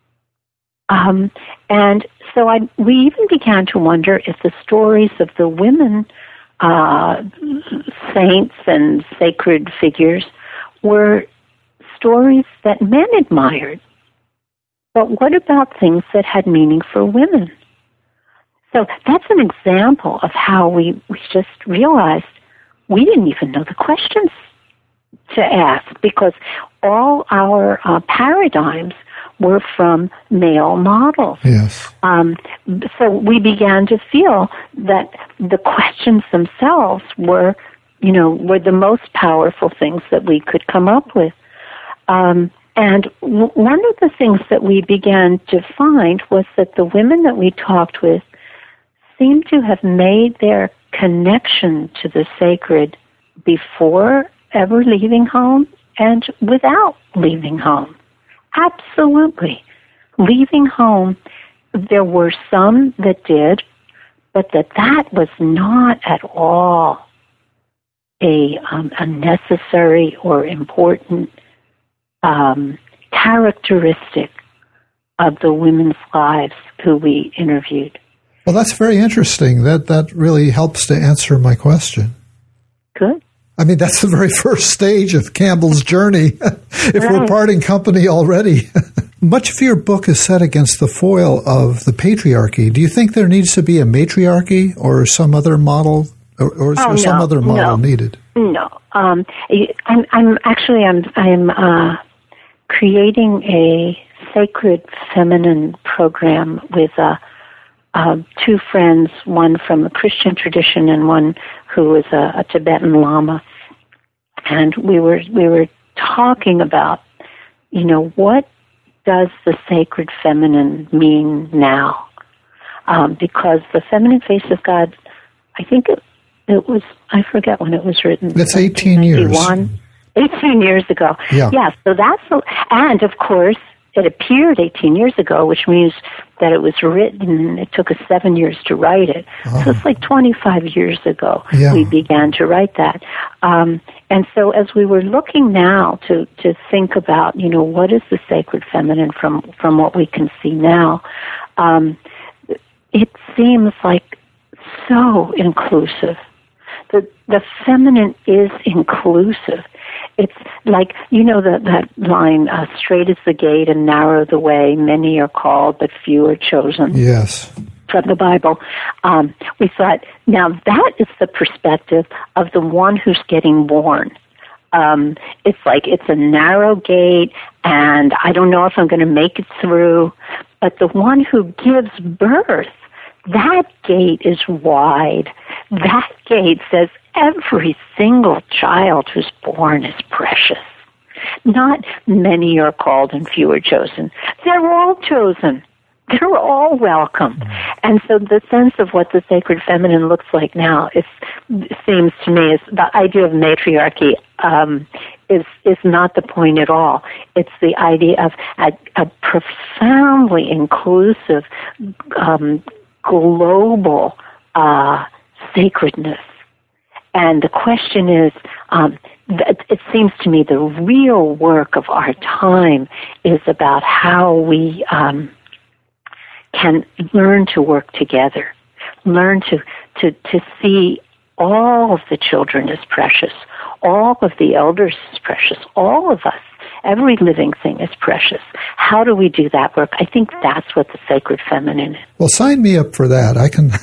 um, and so I we even began to wonder if the stories of the women uh, saints and sacred figures were stories that men admired. But what about things that had meaning for women? So that's an example of how we, we just realized we didn't even know the questions to ask, because all our uh, paradigms were from male models. Yes. Um, so we began to feel that the questions themselves were, you know, were the most powerful things that we could come up with. Um, and w- one of the things that we began to find was that the women that we talked with seemed to have made their connection to the sacred before ever leaving home and without leaving home. Absolutely. Leaving home, there were some that did, but that that was not at all a, um, a necessary or important Um, characteristic of the women's lives who we interviewed. Well, that's very interesting. That that really helps to answer my question. Good. I mean, that's the very first stage of Campbell's journey, if right. we're parting company already. Much of your book is set against the foil of the patriarchy. Do you think there needs to be a matriarchy or some other model, or, or is oh, there no, some other model no, needed? No. Um, I'm, I'm actually, I'm, I'm, uh, creating a sacred feminine program with uh, uh, two friends, one from a Christian tradition and one who is a, a Tibetan Lama. And we were we were talking about, you know, what does the sacred feminine mean now? Um, because the feminine face of God, I think it, it was, I forget when it was written. It's eighteen years. eighteen years ago. Yeah. yeah so that's, a, and of course, it appeared eighteen years ago, which means that it was written, it took us seven years to write it. Oh. So it's like twenty-five years ago yeah. we began to write that. Um, and so as we were looking now to, to think about, you know, what is the sacred feminine from, from what we can see now, um, it seems like so inclusive. The, the feminine is inclusive. It's like, you know, the, that line, uh, straight is the gate and narrow the way, many are called, but few are chosen. Yes. From the Bible. Um, we thought, now that is the perspective of the one who's getting born. Um, it's like, it's a narrow gate, and I don't know if I'm going to make it through, but the one who gives birth, that gate is wide. That gate says every single child who's born is precious. Not many are called and few are chosen. They're all chosen. They're all welcome. And so the sense of what the sacred feminine looks like now, is, it seems to me, is the idea of matriarchy um, is is not the point at all. It's the idea of a, a profoundly inclusive um global uh, sacredness. And the question is, um, th- it seems to me the real work of our time is about how we um, can learn to work together, learn to, to, to see all of the children as precious, all of the elders as precious, all of us, every living thing is precious. How do we do that work? I think that's what the sacred feminine is. Well, sign me up for that. I can,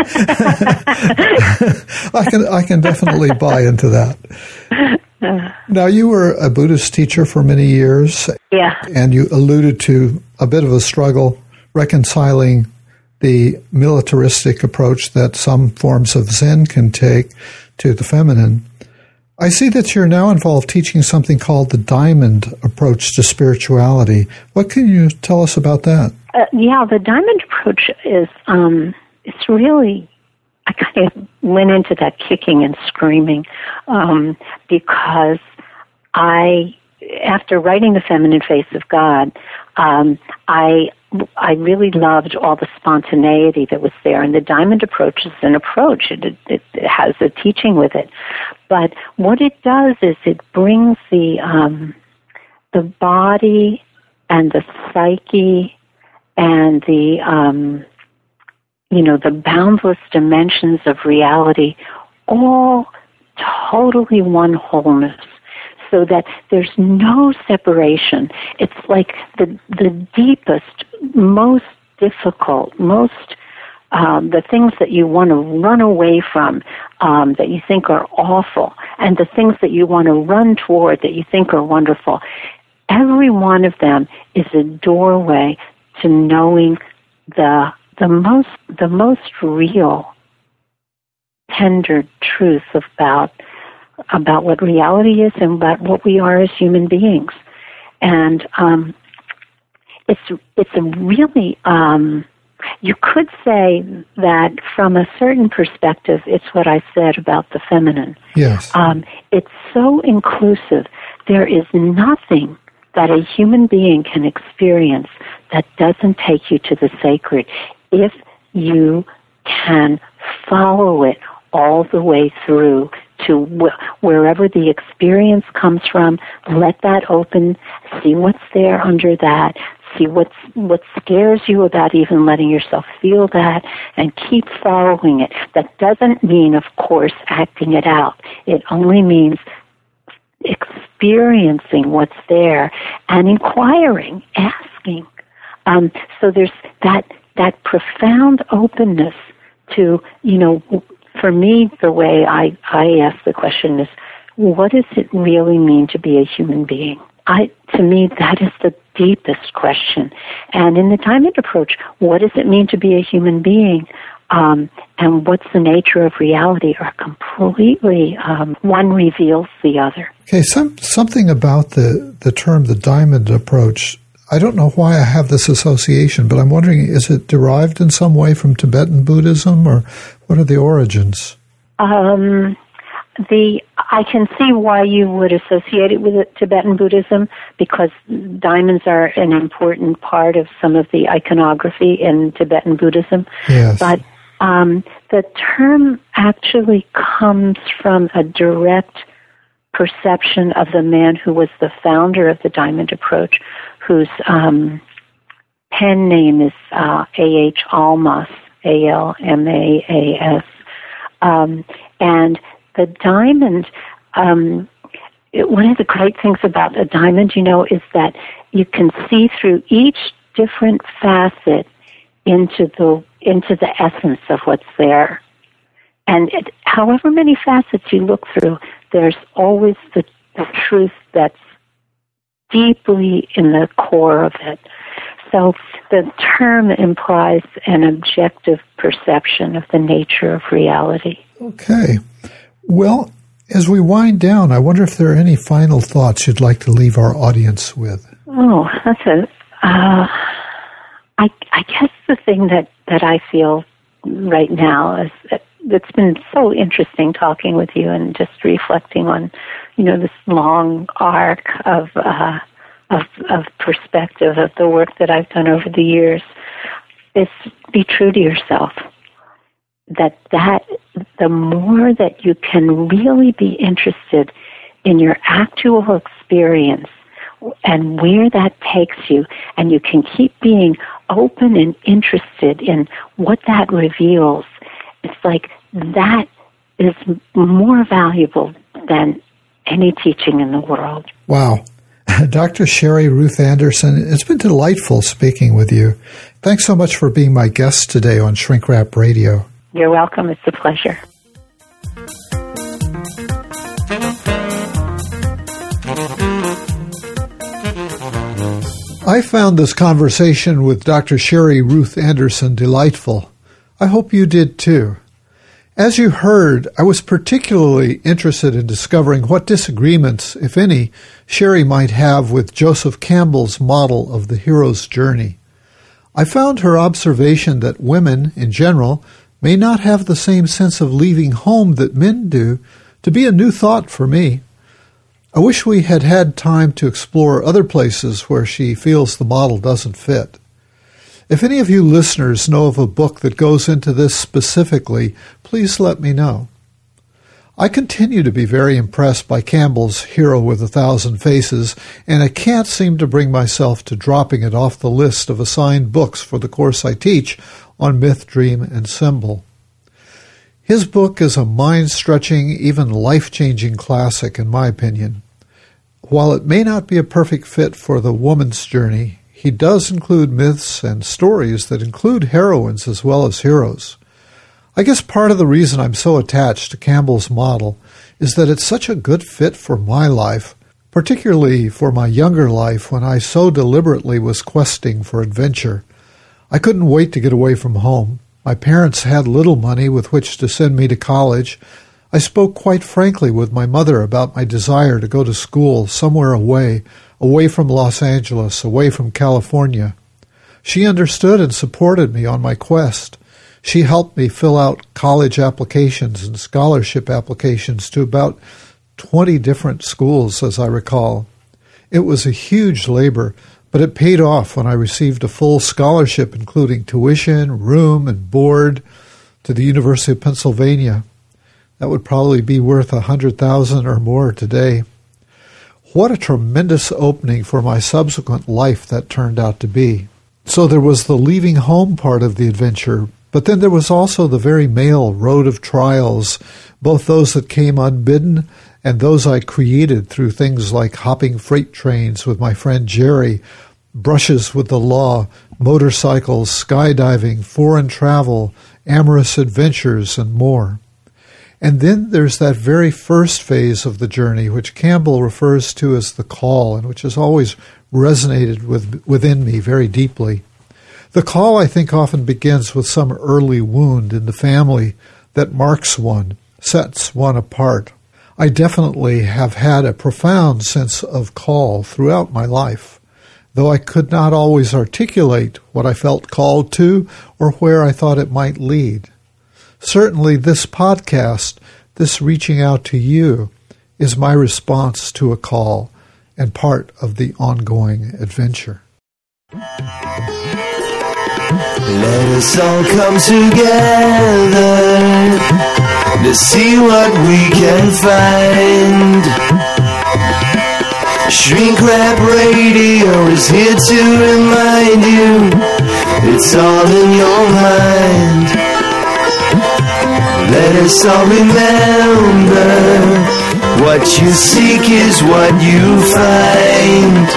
I can, I can definitely buy into that. Now, you were a Buddhist teacher for many years. Yeah. And you alluded to a bit of a struggle reconciling the militaristic approach that some forms of Zen can take to the feminine. I see that you're now involved teaching something called the Diamond approach to spirituality. What can you tell us about that? Uh, yeah, the Diamond approach is, um, it's really, I kind of went into that kicking and screaming um, because I, after writing The Feminine Face of God, um, I I really loved all the spontaneity that was there. And the Diamond approach is an approach. It, it, it has a teaching with it. But what it does is it brings the um, the body and the psyche and the um, you know the boundless dimensions of reality all totally one wholeness, so that there's no separation. It's like the the deepest, most difficult, most um, the things that you want to run away from, um, that you think are awful, and the things that you want to run toward that you think are wonderful. Every one of them is a doorway to knowing the the most the most real, tender truth about about what reality is and about what we are as human beings. And um, it's it's a really, um, you could say that from a certain perspective, it's what I said about the feminine. Yes. Um, it's so inclusive. There is nothing that a human being can experience that doesn't take you to the sacred if you can follow it all the way through to wh- wherever the experience comes from. Let that open, see what's there under that, see what's, what scares you about even letting yourself feel that, and keep following it. That doesn't mean, of course, acting it out. It only means experiencing what's there and inquiring, asking. Um, so there's that that profound openness to, you know, for me, the way I, I ask the question is, what does it really mean to be a human being? I, to me, that is the deepest question. And in the Diamond approach, what does it mean to be a human being? Um, and what's the nature of reality are completely, um, one reveals the other. Okay, some, something about the, the term the Diamond approach, I don't know why I have this association, but I'm wondering, is it derived in some way from Tibetan Buddhism, or what are the origins? Um, the I can see why you would associate it with Tibetan Buddhism, because diamonds are an important part of some of the iconography in Tibetan Buddhism. Yes. But um, the term actually comes from a direct perception of the man who was the founder of the Diamond approach, whose um, pen name is uh, A H Almaas, A L M A A S. Um, and the diamond, um, it, one of the great things about a diamond, you know, is that you can see through each different facet into the into the essence of what's there. And it, however many facets you look through, there's always the, the truth that's deeply in the core of it. So the term implies an objective perception of the nature of reality. Okay. Well, as we wind down, I wonder if there are any final thoughts you'd like to leave our audience with. Oh, that's a... Uh, I, I guess the thing that, that I feel right now is that it's been so interesting talking with you and just reflecting on, you know, this long arc of uh, of, of perspective of the work that I've done over the years. Is be true to yourself. That that the more that you can really be interested in your actual experience and where that takes you, and you can keep being open and interested in what that reveals, it's like that is more valuable than any teaching in the world. Wow. Doctor Sherry Ruth Anderson, it's been delightful speaking with you. Thanks so much for being my guest today on Shrink Rap Radio. You're welcome. It's a pleasure. I found this conversation with Doctor Sherry Ruth Anderson delightful. I hope you did too. As you heard, I was particularly interested in discovering what disagreements, if any, Sherry might have with Joseph Campbell's model of the hero's journey. I found her observation that women, in general, may not have the same sense of leaving home that men do to be a new thought for me. I wish we had had time to explore other places where she feels the model doesn't fit. If any of you listeners know of a book that goes into this specifically, please let me know. I continue to be very impressed by Campbell's Hero with a Thousand Faces, and I can't seem to bring myself to dropping it off the list of assigned books for the course I teach on myth, dream, and symbol. His book is a mind-stretching, even life-changing classic, in my opinion. While it may not be a perfect fit for the woman's journey, he does include myths and stories that include heroines as well as heroes. I guess part of the reason I'm so attached to Campbell's model is that it's such a good fit for my life, particularly for my younger life when I so deliberately was questing for adventure. I couldn't wait to get away from home. My parents had little money with which to send me to college. I spoke quite frankly with my mother about my desire to go to school somewhere away, away from Los Angeles, away from California. She understood and supported me on my quest. She helped me fill out college applications and scholarship applications to about twenty different schools, as I recall. It was a huge labor, but it paid off when I received a full scholarship, including tuition, room, and board, to the University of Pennsylvania. That would probably be worth a hundred thousand or more today. What a tremendous opening for my subsequent life that turned out to be. So there was the leaving home part of the adventure, but then there was also the very male road of trials, both those that came unbidden and those I created through things like hopping freight trains with my friend Jerry, brushes with the law, motorcycles, skydiving, foreign travel, amorous adventures, and more. And then there's that very first phase of the journey, which Campbell refers to as the call, and which has always resonated with, within me very deeply. The call, I think, often begins with some early wound in the family that marks one, sets one apart. I definitely have had a profound sense of call throughout my life, though I could not always articulate what I felt called to or where I thought it might lead. Certainly this podcast, this reaching out to you, is my response to a call and part of the ongoing adventure. Let us all come together to see what we can find. Shrink Rap Radio is here to remind you it's all in your mind. Let us all remember, what you seek is what you find.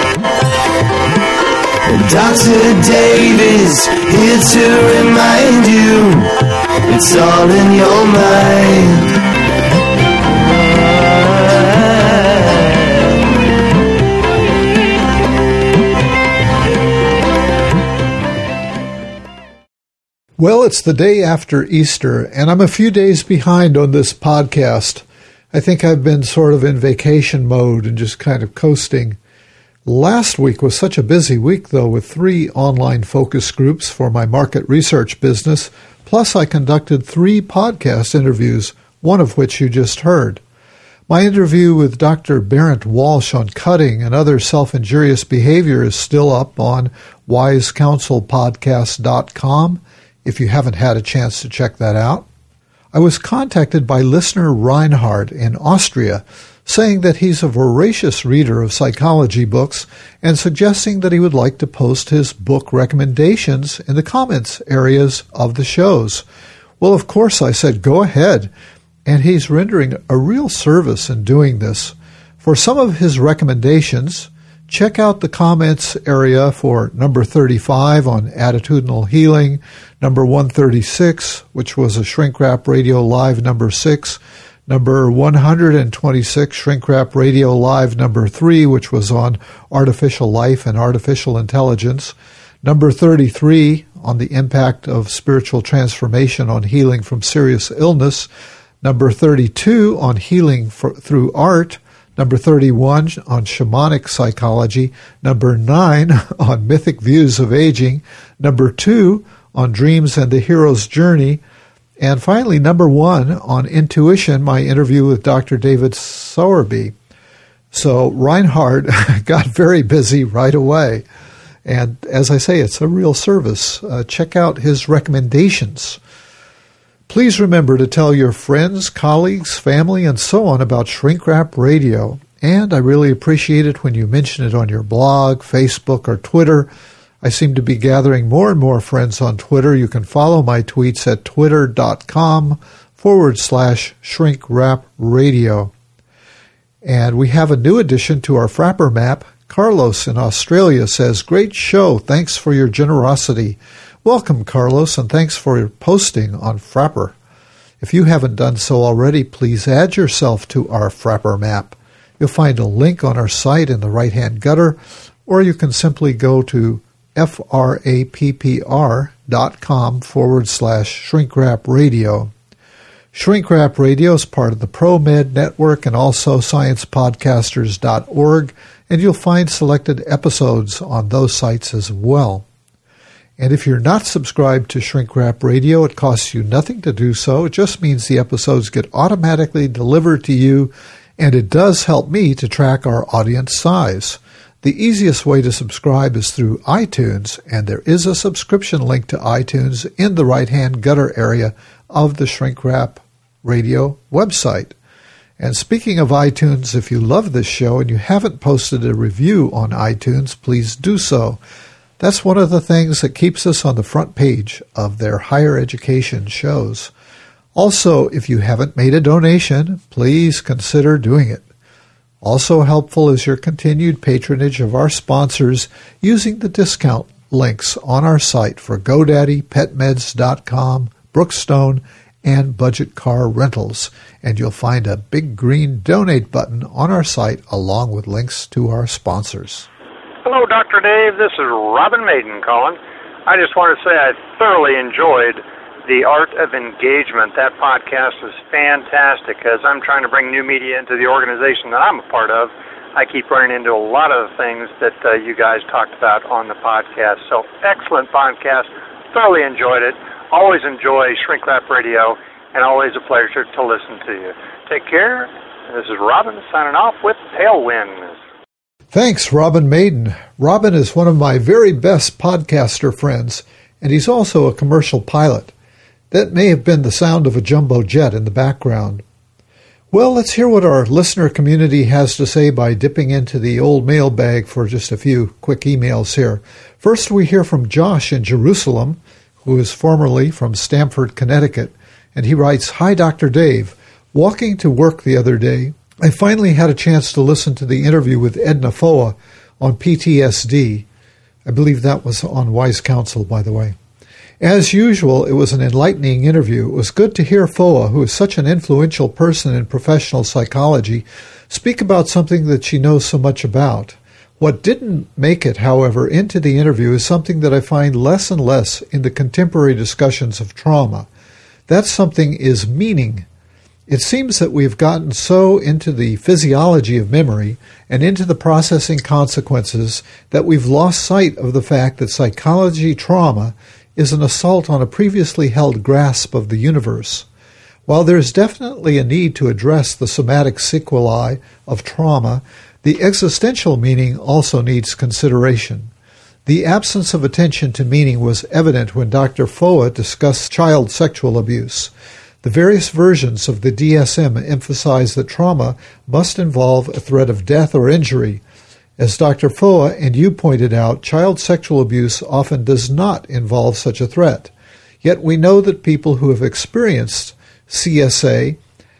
Doctor Davis here to remind you, it's all in your mind. Well, it's the day after Easter, and I'm a few days behind on this podcast. I think I've been sort of in vacation mode and just kind of coasting. Last week was such a busy week, though, with three online focus groups for my market research business, plus I conducted three podcast interviews, one of which you just heard. My interview with Doctor Barrett Walsh on cutting and other self-injurious behavior is still up on wise counsel podcast dot com. If you haven't had a chance to check that out. I was contacted by listener Reinhard in Austria saying that he's a voracious reader of psychology books and suggesting that he would like to post his book recommendations in the comments areas of the shows. Well, of course, I said, go ahead. And he's rendering a real service in doing this. For some of his recommendations, check out the comments area for number thirty-five on attitudinal healing, number one thirty-six, which was a Shrink Rap Radio Live number six, number one hundred twenty-six, Shrink Rap Radio Live number three, which was on artificial life and artificial intelligence, number thirty-three on the impact of spiritual transformation on healing from serious illness, number thirty-two on healing for, through art, number thirty-one on shamanic psychology, number nine on mythic views of aging, number two on dreams and the hero's journey, and finally number one on intuition, my interview with Doctor David Sowerby. So Reinhard got very busy right away. And as I say, it's a real service. Uh, check out his recommendations. Please remember to tell your friends, colleagues, family, and so on about Shrink Rap Radio. And I really appreciate it when you mention it on your blog, Facebook, or Twitter. I seem to be gathering more and more friends on Twitter. You can follow my tweets at twitter.com forward slash Shrink Rap Radio. And we have a new addition to our Frapper map. Carlos in Australia says, great show. Thanks for your generosity. Welcome, Carlos, and thanks for your posting on Frapper. If you haven't done so already, please add yourself to our Frapper map. You'll find a link on our site in the right-hand gutter, or you can simply go to frappr.com forward slash shrinkwrap radio. Shrinkwrap Radio is part of the ProMed Network and also science podcasters dot org, and you'll find selected episodes on those sites as well. And if you're not subscribed to Shrink Rap Radio, it costs you nothing to do so. It just means the episodes get automatically delivered to you, and it does help me to track our audience size. The easiest way to subscribe is through iTunes, and there is a subscription link to iTunes in the right-hand gutter area of the Shrink Rap Radio website. And speaking of iTunes, if you love this show and you haven't posted a review on iTunes, please do so. That's one of the things that keeps us on the front page of their higher education shows. Also, if you haven't made a donation, please consider doing it. Also helpful is your continued patronage of our sponsors using the discount links on our site for GoDaddy, Pet Meds dot com, Brookstone, and Budget Car Rentals. And you'll find a big green donate button on our site along with links to our sponsors. Hello, Doctor Dave. This is Robin Maiden calling. I just want to say I thoroughly enjoyed The Art of Engagement. That podcast is fantastic as I'm trying to bring new media into the organization that I'm a part of. I keep running into a lot of the things that uh, you guys talked about on the podcast. So excellent podcast. Thoroughly enjoyed it. Always enjoy Shrink Rap Radio, and always a pleasure to listen to you. Take care. This is Robin signing off with Tailwinds. Thanks, Robin Maiden. Robin is one of my very best podcaster friends, and he's also a commercial pilot. That may have been the sound of a jumbo jet in the background. Well, let's hear what our listener community has to say by dipping into the old mailbag for just a few quick emails here. First, we hear from Josh in Jerusalem, who is formerly from Stamford, Connecticut, and he writes, Hi, Doctor Dave. Walking to work the other day, I finally had a chance to listen to the interview with Edna Foa on P T S D. I believe that was on Wise Counsel, by the way. As usual, it was an enlightening interview. It was good to hear Foa, who is such an influential person in professional psychology, speak about something that she knows so much about. What didn't make it, however, into the interview is something that I find less and less in the contemporary discussions of trauma. That something is meaning. It seems that we've gotten so into the physiology of memory and into the processing consequences that we've lost sight of the fact that psychology trauma is an assault on a previously held grasp of the universe. While there is definitely a need to address the somatic sequelae of trauma, the existential meaning also needs consideration. The absence of attention to meaning was evident when Doctor Foa discussed child sexual abuse. The various versions of the D S M emphasize that trauma must involve a threat of death or injury. As Doctor Foa and you pointed out, child sexual abuse often does not involve such a threat. Yet we know that people who have experienced C S A,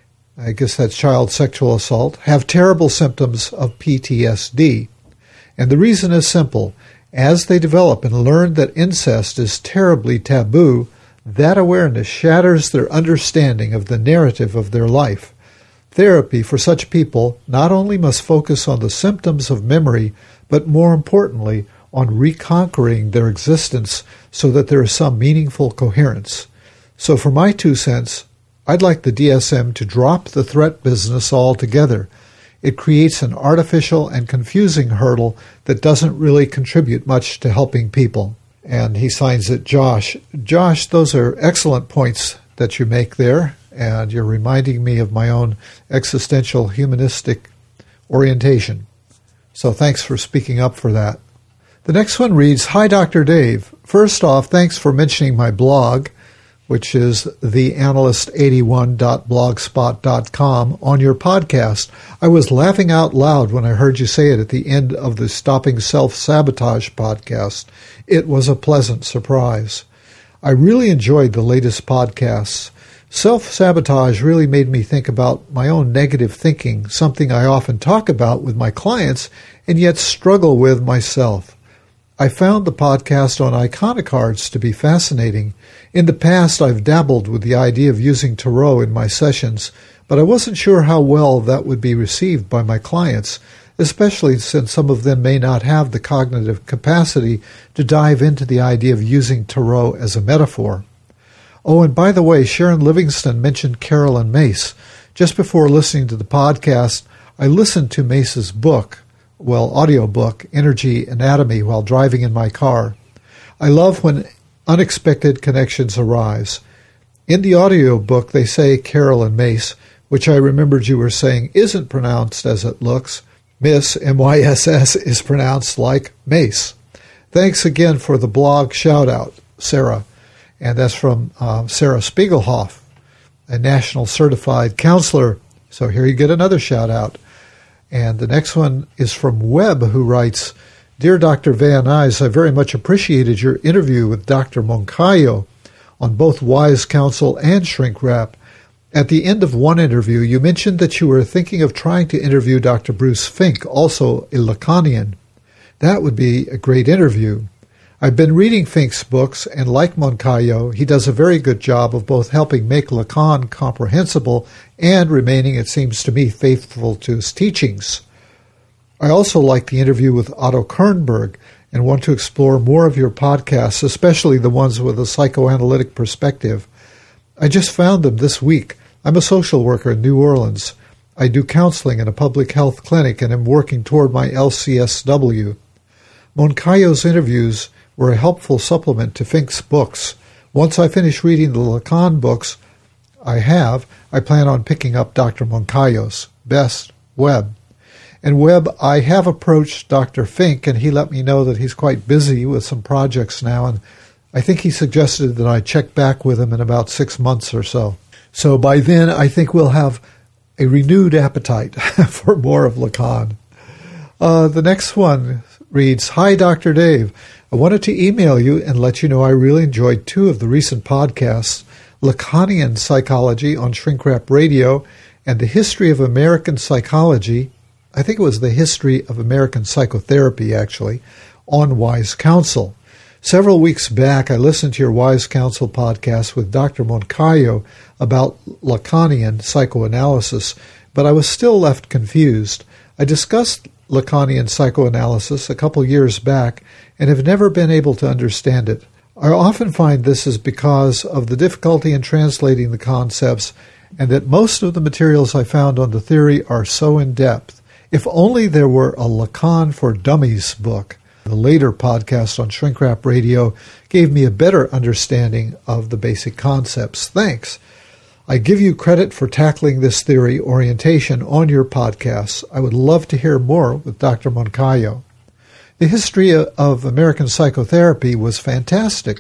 I guess that's child sexual assault, have terrible symptoms of P T S D. And the reason is simple. As they develop and learn that incest is terribly taboo, that awareness shatters their understanding of the narrative of their life. Therapy for such people not only must focus on the symptoms of memory, but more importantly, on reconquering their existence so that there is some meaningful coherence. So for my two cents, I'd like the D S M to drop the threat business altogether. It creates an artificial and confusing hurdle that doesn't really contribute much to helping people. And he signs it Josh. Josh, those are excellent points that you make there, and you're reminding me of my own existential humanistic orientation. So thanks for speaking up for that. The next one reads, Hi, Doctor Dave. First off, thanks for mentioning my blog, which is the analyst eighty-one dot blogspot dot com, on your podcast. I was laughing out loud when I heard you say it at the end of the Stopping Self-Sabotage podcast. It was a pleasant surprise. I really enjoyed the latest podcasts. Self-sabotage really made me think about my own negative thinking, something I often talk about with my clients and yet struggle with myself. I found the podcast on Iconocards to be fascinating. In the past, I've dabbled with the idea of using Tarot in my sessions, but I wasn't sure how well that would be received by my clients, especially since some of them may not have the cognitive capacity to dive into the idea of using Tarot as a metaphor. Oh, and by the way, Sharon Livingston mentioned Carolyn Mace. Just before listening to the podcast, I listened to Mace's book, well, audiobook, Energy Anatomy, while driving in my car. I love when unexpected connections arise. In the audiobook, they say Carolyn Mace, which I remembered you were saying isn't pronounced as it looks. Miss, M Y S S, is pronounced like Mace. Thanks again for the blog shout-out, Sarah. And that's from uh, Sarah Spiegelhoff, a national certified counselor. So here you get another shout-out. And the next one is from Webb, who writes, Dear Doctor Van Nuys, I very much appreciated your interview with Doctor Moncayo on both Wise Counsel and Shrink Wrap. At the end of one interview, you mentioned that you were thinking of trying to interview Doctor Bruce Fink, also a Lacanian. That would be a great interview. I've been reading Fink's books, and like Moncayo, he does a very good job of both helping make Lacan comprehensible and remaining, it seems to me, faithful to his teachings. I also like the interview with Otto Kernberg and want to explore more of your podcasts, especially the ones with a psychoanalytic perspective. I just found them this week. I'm a social worker in New Orleans. I do counseling in a public health clinic and am working toward my L C S W. Moncayo's interviews were a helpful supplement to Fink's books. Once I finish reading the Lacan books I have, I plan on picking up Doctor Moncayo's. Best, Webb. And Webb, I have approached Doctor Fink, and he let me know that he's quite busy with some projects now, and I think he suggested that I check back with him in about six months or so. So by then, I think we'll have a renewed appetite for more of Lacan. Uh, the next one reads, Hi, Doctor Dave. I wanted to email you and let you know I really enjoyed two of the recent podcasts, Lacanian Psychology on Shrink Wrap Radio and The History of American Psychology, I think it was The History of American Psychotherapy, actually, on Wise Counsel. Several weeks back, I listened to your Wise Counsel podcast with Doctor Moncayo about Lacanian psychoanalysis, but I was still left confused. I discussed Lacanian psychoanalysis a couple years back and have never been able to understand it. I often find this is because of the difficulty in translating the concepts and that most of the materials I found on the theory are so in-depth. If only there were a Lacan for Dummies book. The later podcast on Shrink Wrap Radio gave me a better understanding of the basic concepts. Thanks. I give you credit for tackling this theory orientation on your podcasts. I would love to hear more with Doctor Moncayo. The History of American Psychotherapy was fantastic,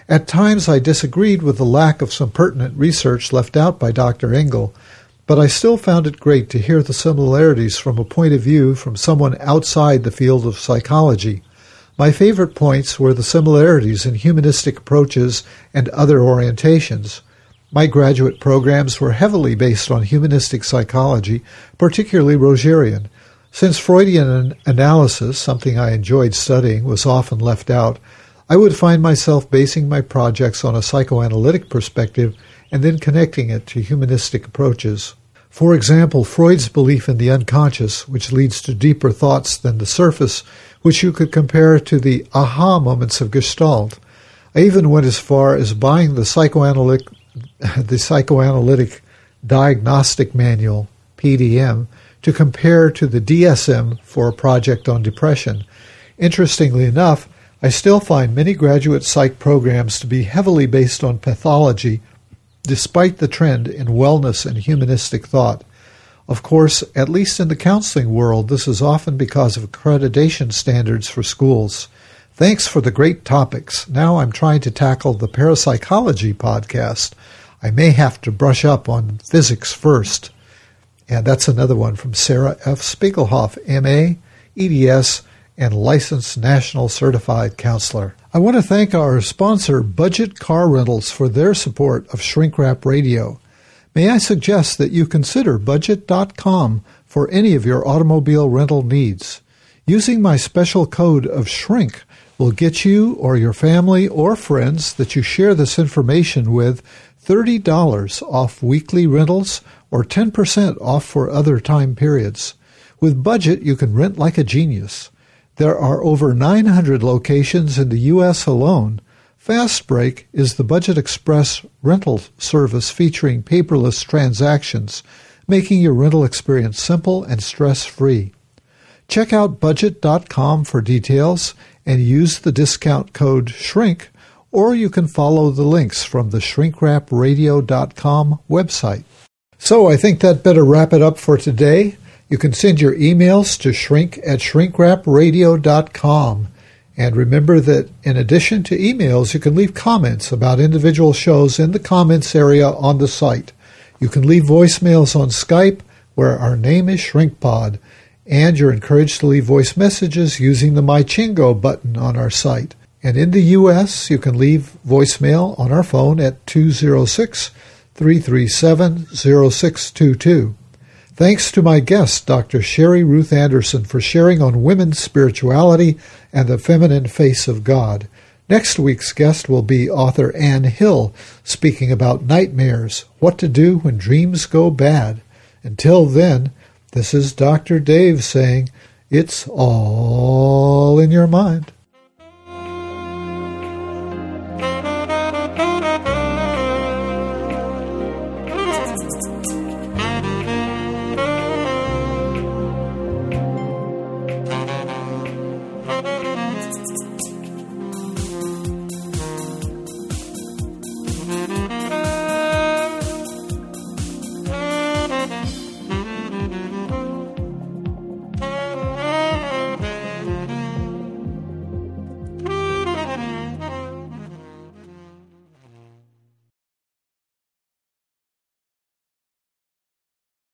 At times I disagreed with the lack of some pertinent research left out by Doctor Engel, but I still found it great to hear the similarities from a point of view from someone outside the field of psychology. My favorite points were the similarities in humanistic approaches and other orientations. My graduate programs were heavily based on humanistic psychology, particularly Rogerian. Since Freudian analysis, something I enjoyed studying, was often left out, I would find myself basing my projects on a psychoanalytic perspective and then connecting it to humanistic approaches. For example, Freud's belief in the unconscious, which leads to deeper thoughts than the surface, which you could compare to the aha moments of Gestalt. I even went as far as buying the psychoanalytic, the psychoanalytic Diagnostic Manual, P D M, to compare to the D S M for a project on depression. Interestingly enough, I still find many graduate psych programs to be heavily based on pathology, despite the trend in wellness and humanistic thought. Of course, at least in the counseling world, this is often because of accreditation standards for schools. Thanks for the great topics. Now I'm trying to tackle the parapsychology podcast. I may have to brush up on physics first. And that's another one from Sarah F. Spiegelhoff, M A, E D S, and licensed national certified counselor. I want to thank our sponsor, Budget Car Rentals, for their support of Shrink Rap Radio. May I suggest that you consider budget dot com for any of your automobile rental needs. Using my special code of SHRINK will get you or your family or friends that you share this information with thirty dollars off weekly rentals or ten percent off for other time periods. With Budget, you can rent like a genius. There are over nine hundred locations in the U S alone. Fast Break is the Budget Express rental service featuring paperless transactions, making your rental experience simple and stress-free. Check out budget dot com for details and use the discount code SHRINK, or you can follow the links from the shrink rap radio dot com website. So I think that better wrap it up for today. You can send your emails to shrink at shrink rap radio dot com. And remember that in addition to emails, you can leave comments about individual shows in the comments area on the site. You can leave voicemails on Skype, where our name is ShrinkPod, and you're encouraged to leave voice messages using the My Chingo button on our site. And in the U S, you can leave voicemail on our phone at two oh six, three three seven, oh six two two. Thanks to my guest, Doctor Sherry Ruth Anderson, for sharing on women's spirituality and the feminine face of God. Next week's guest will be author Anne Hill, speaking about nightmares, what to do when dreams go bad. Until then, this is Doctor Dave saying, it's all in your mind.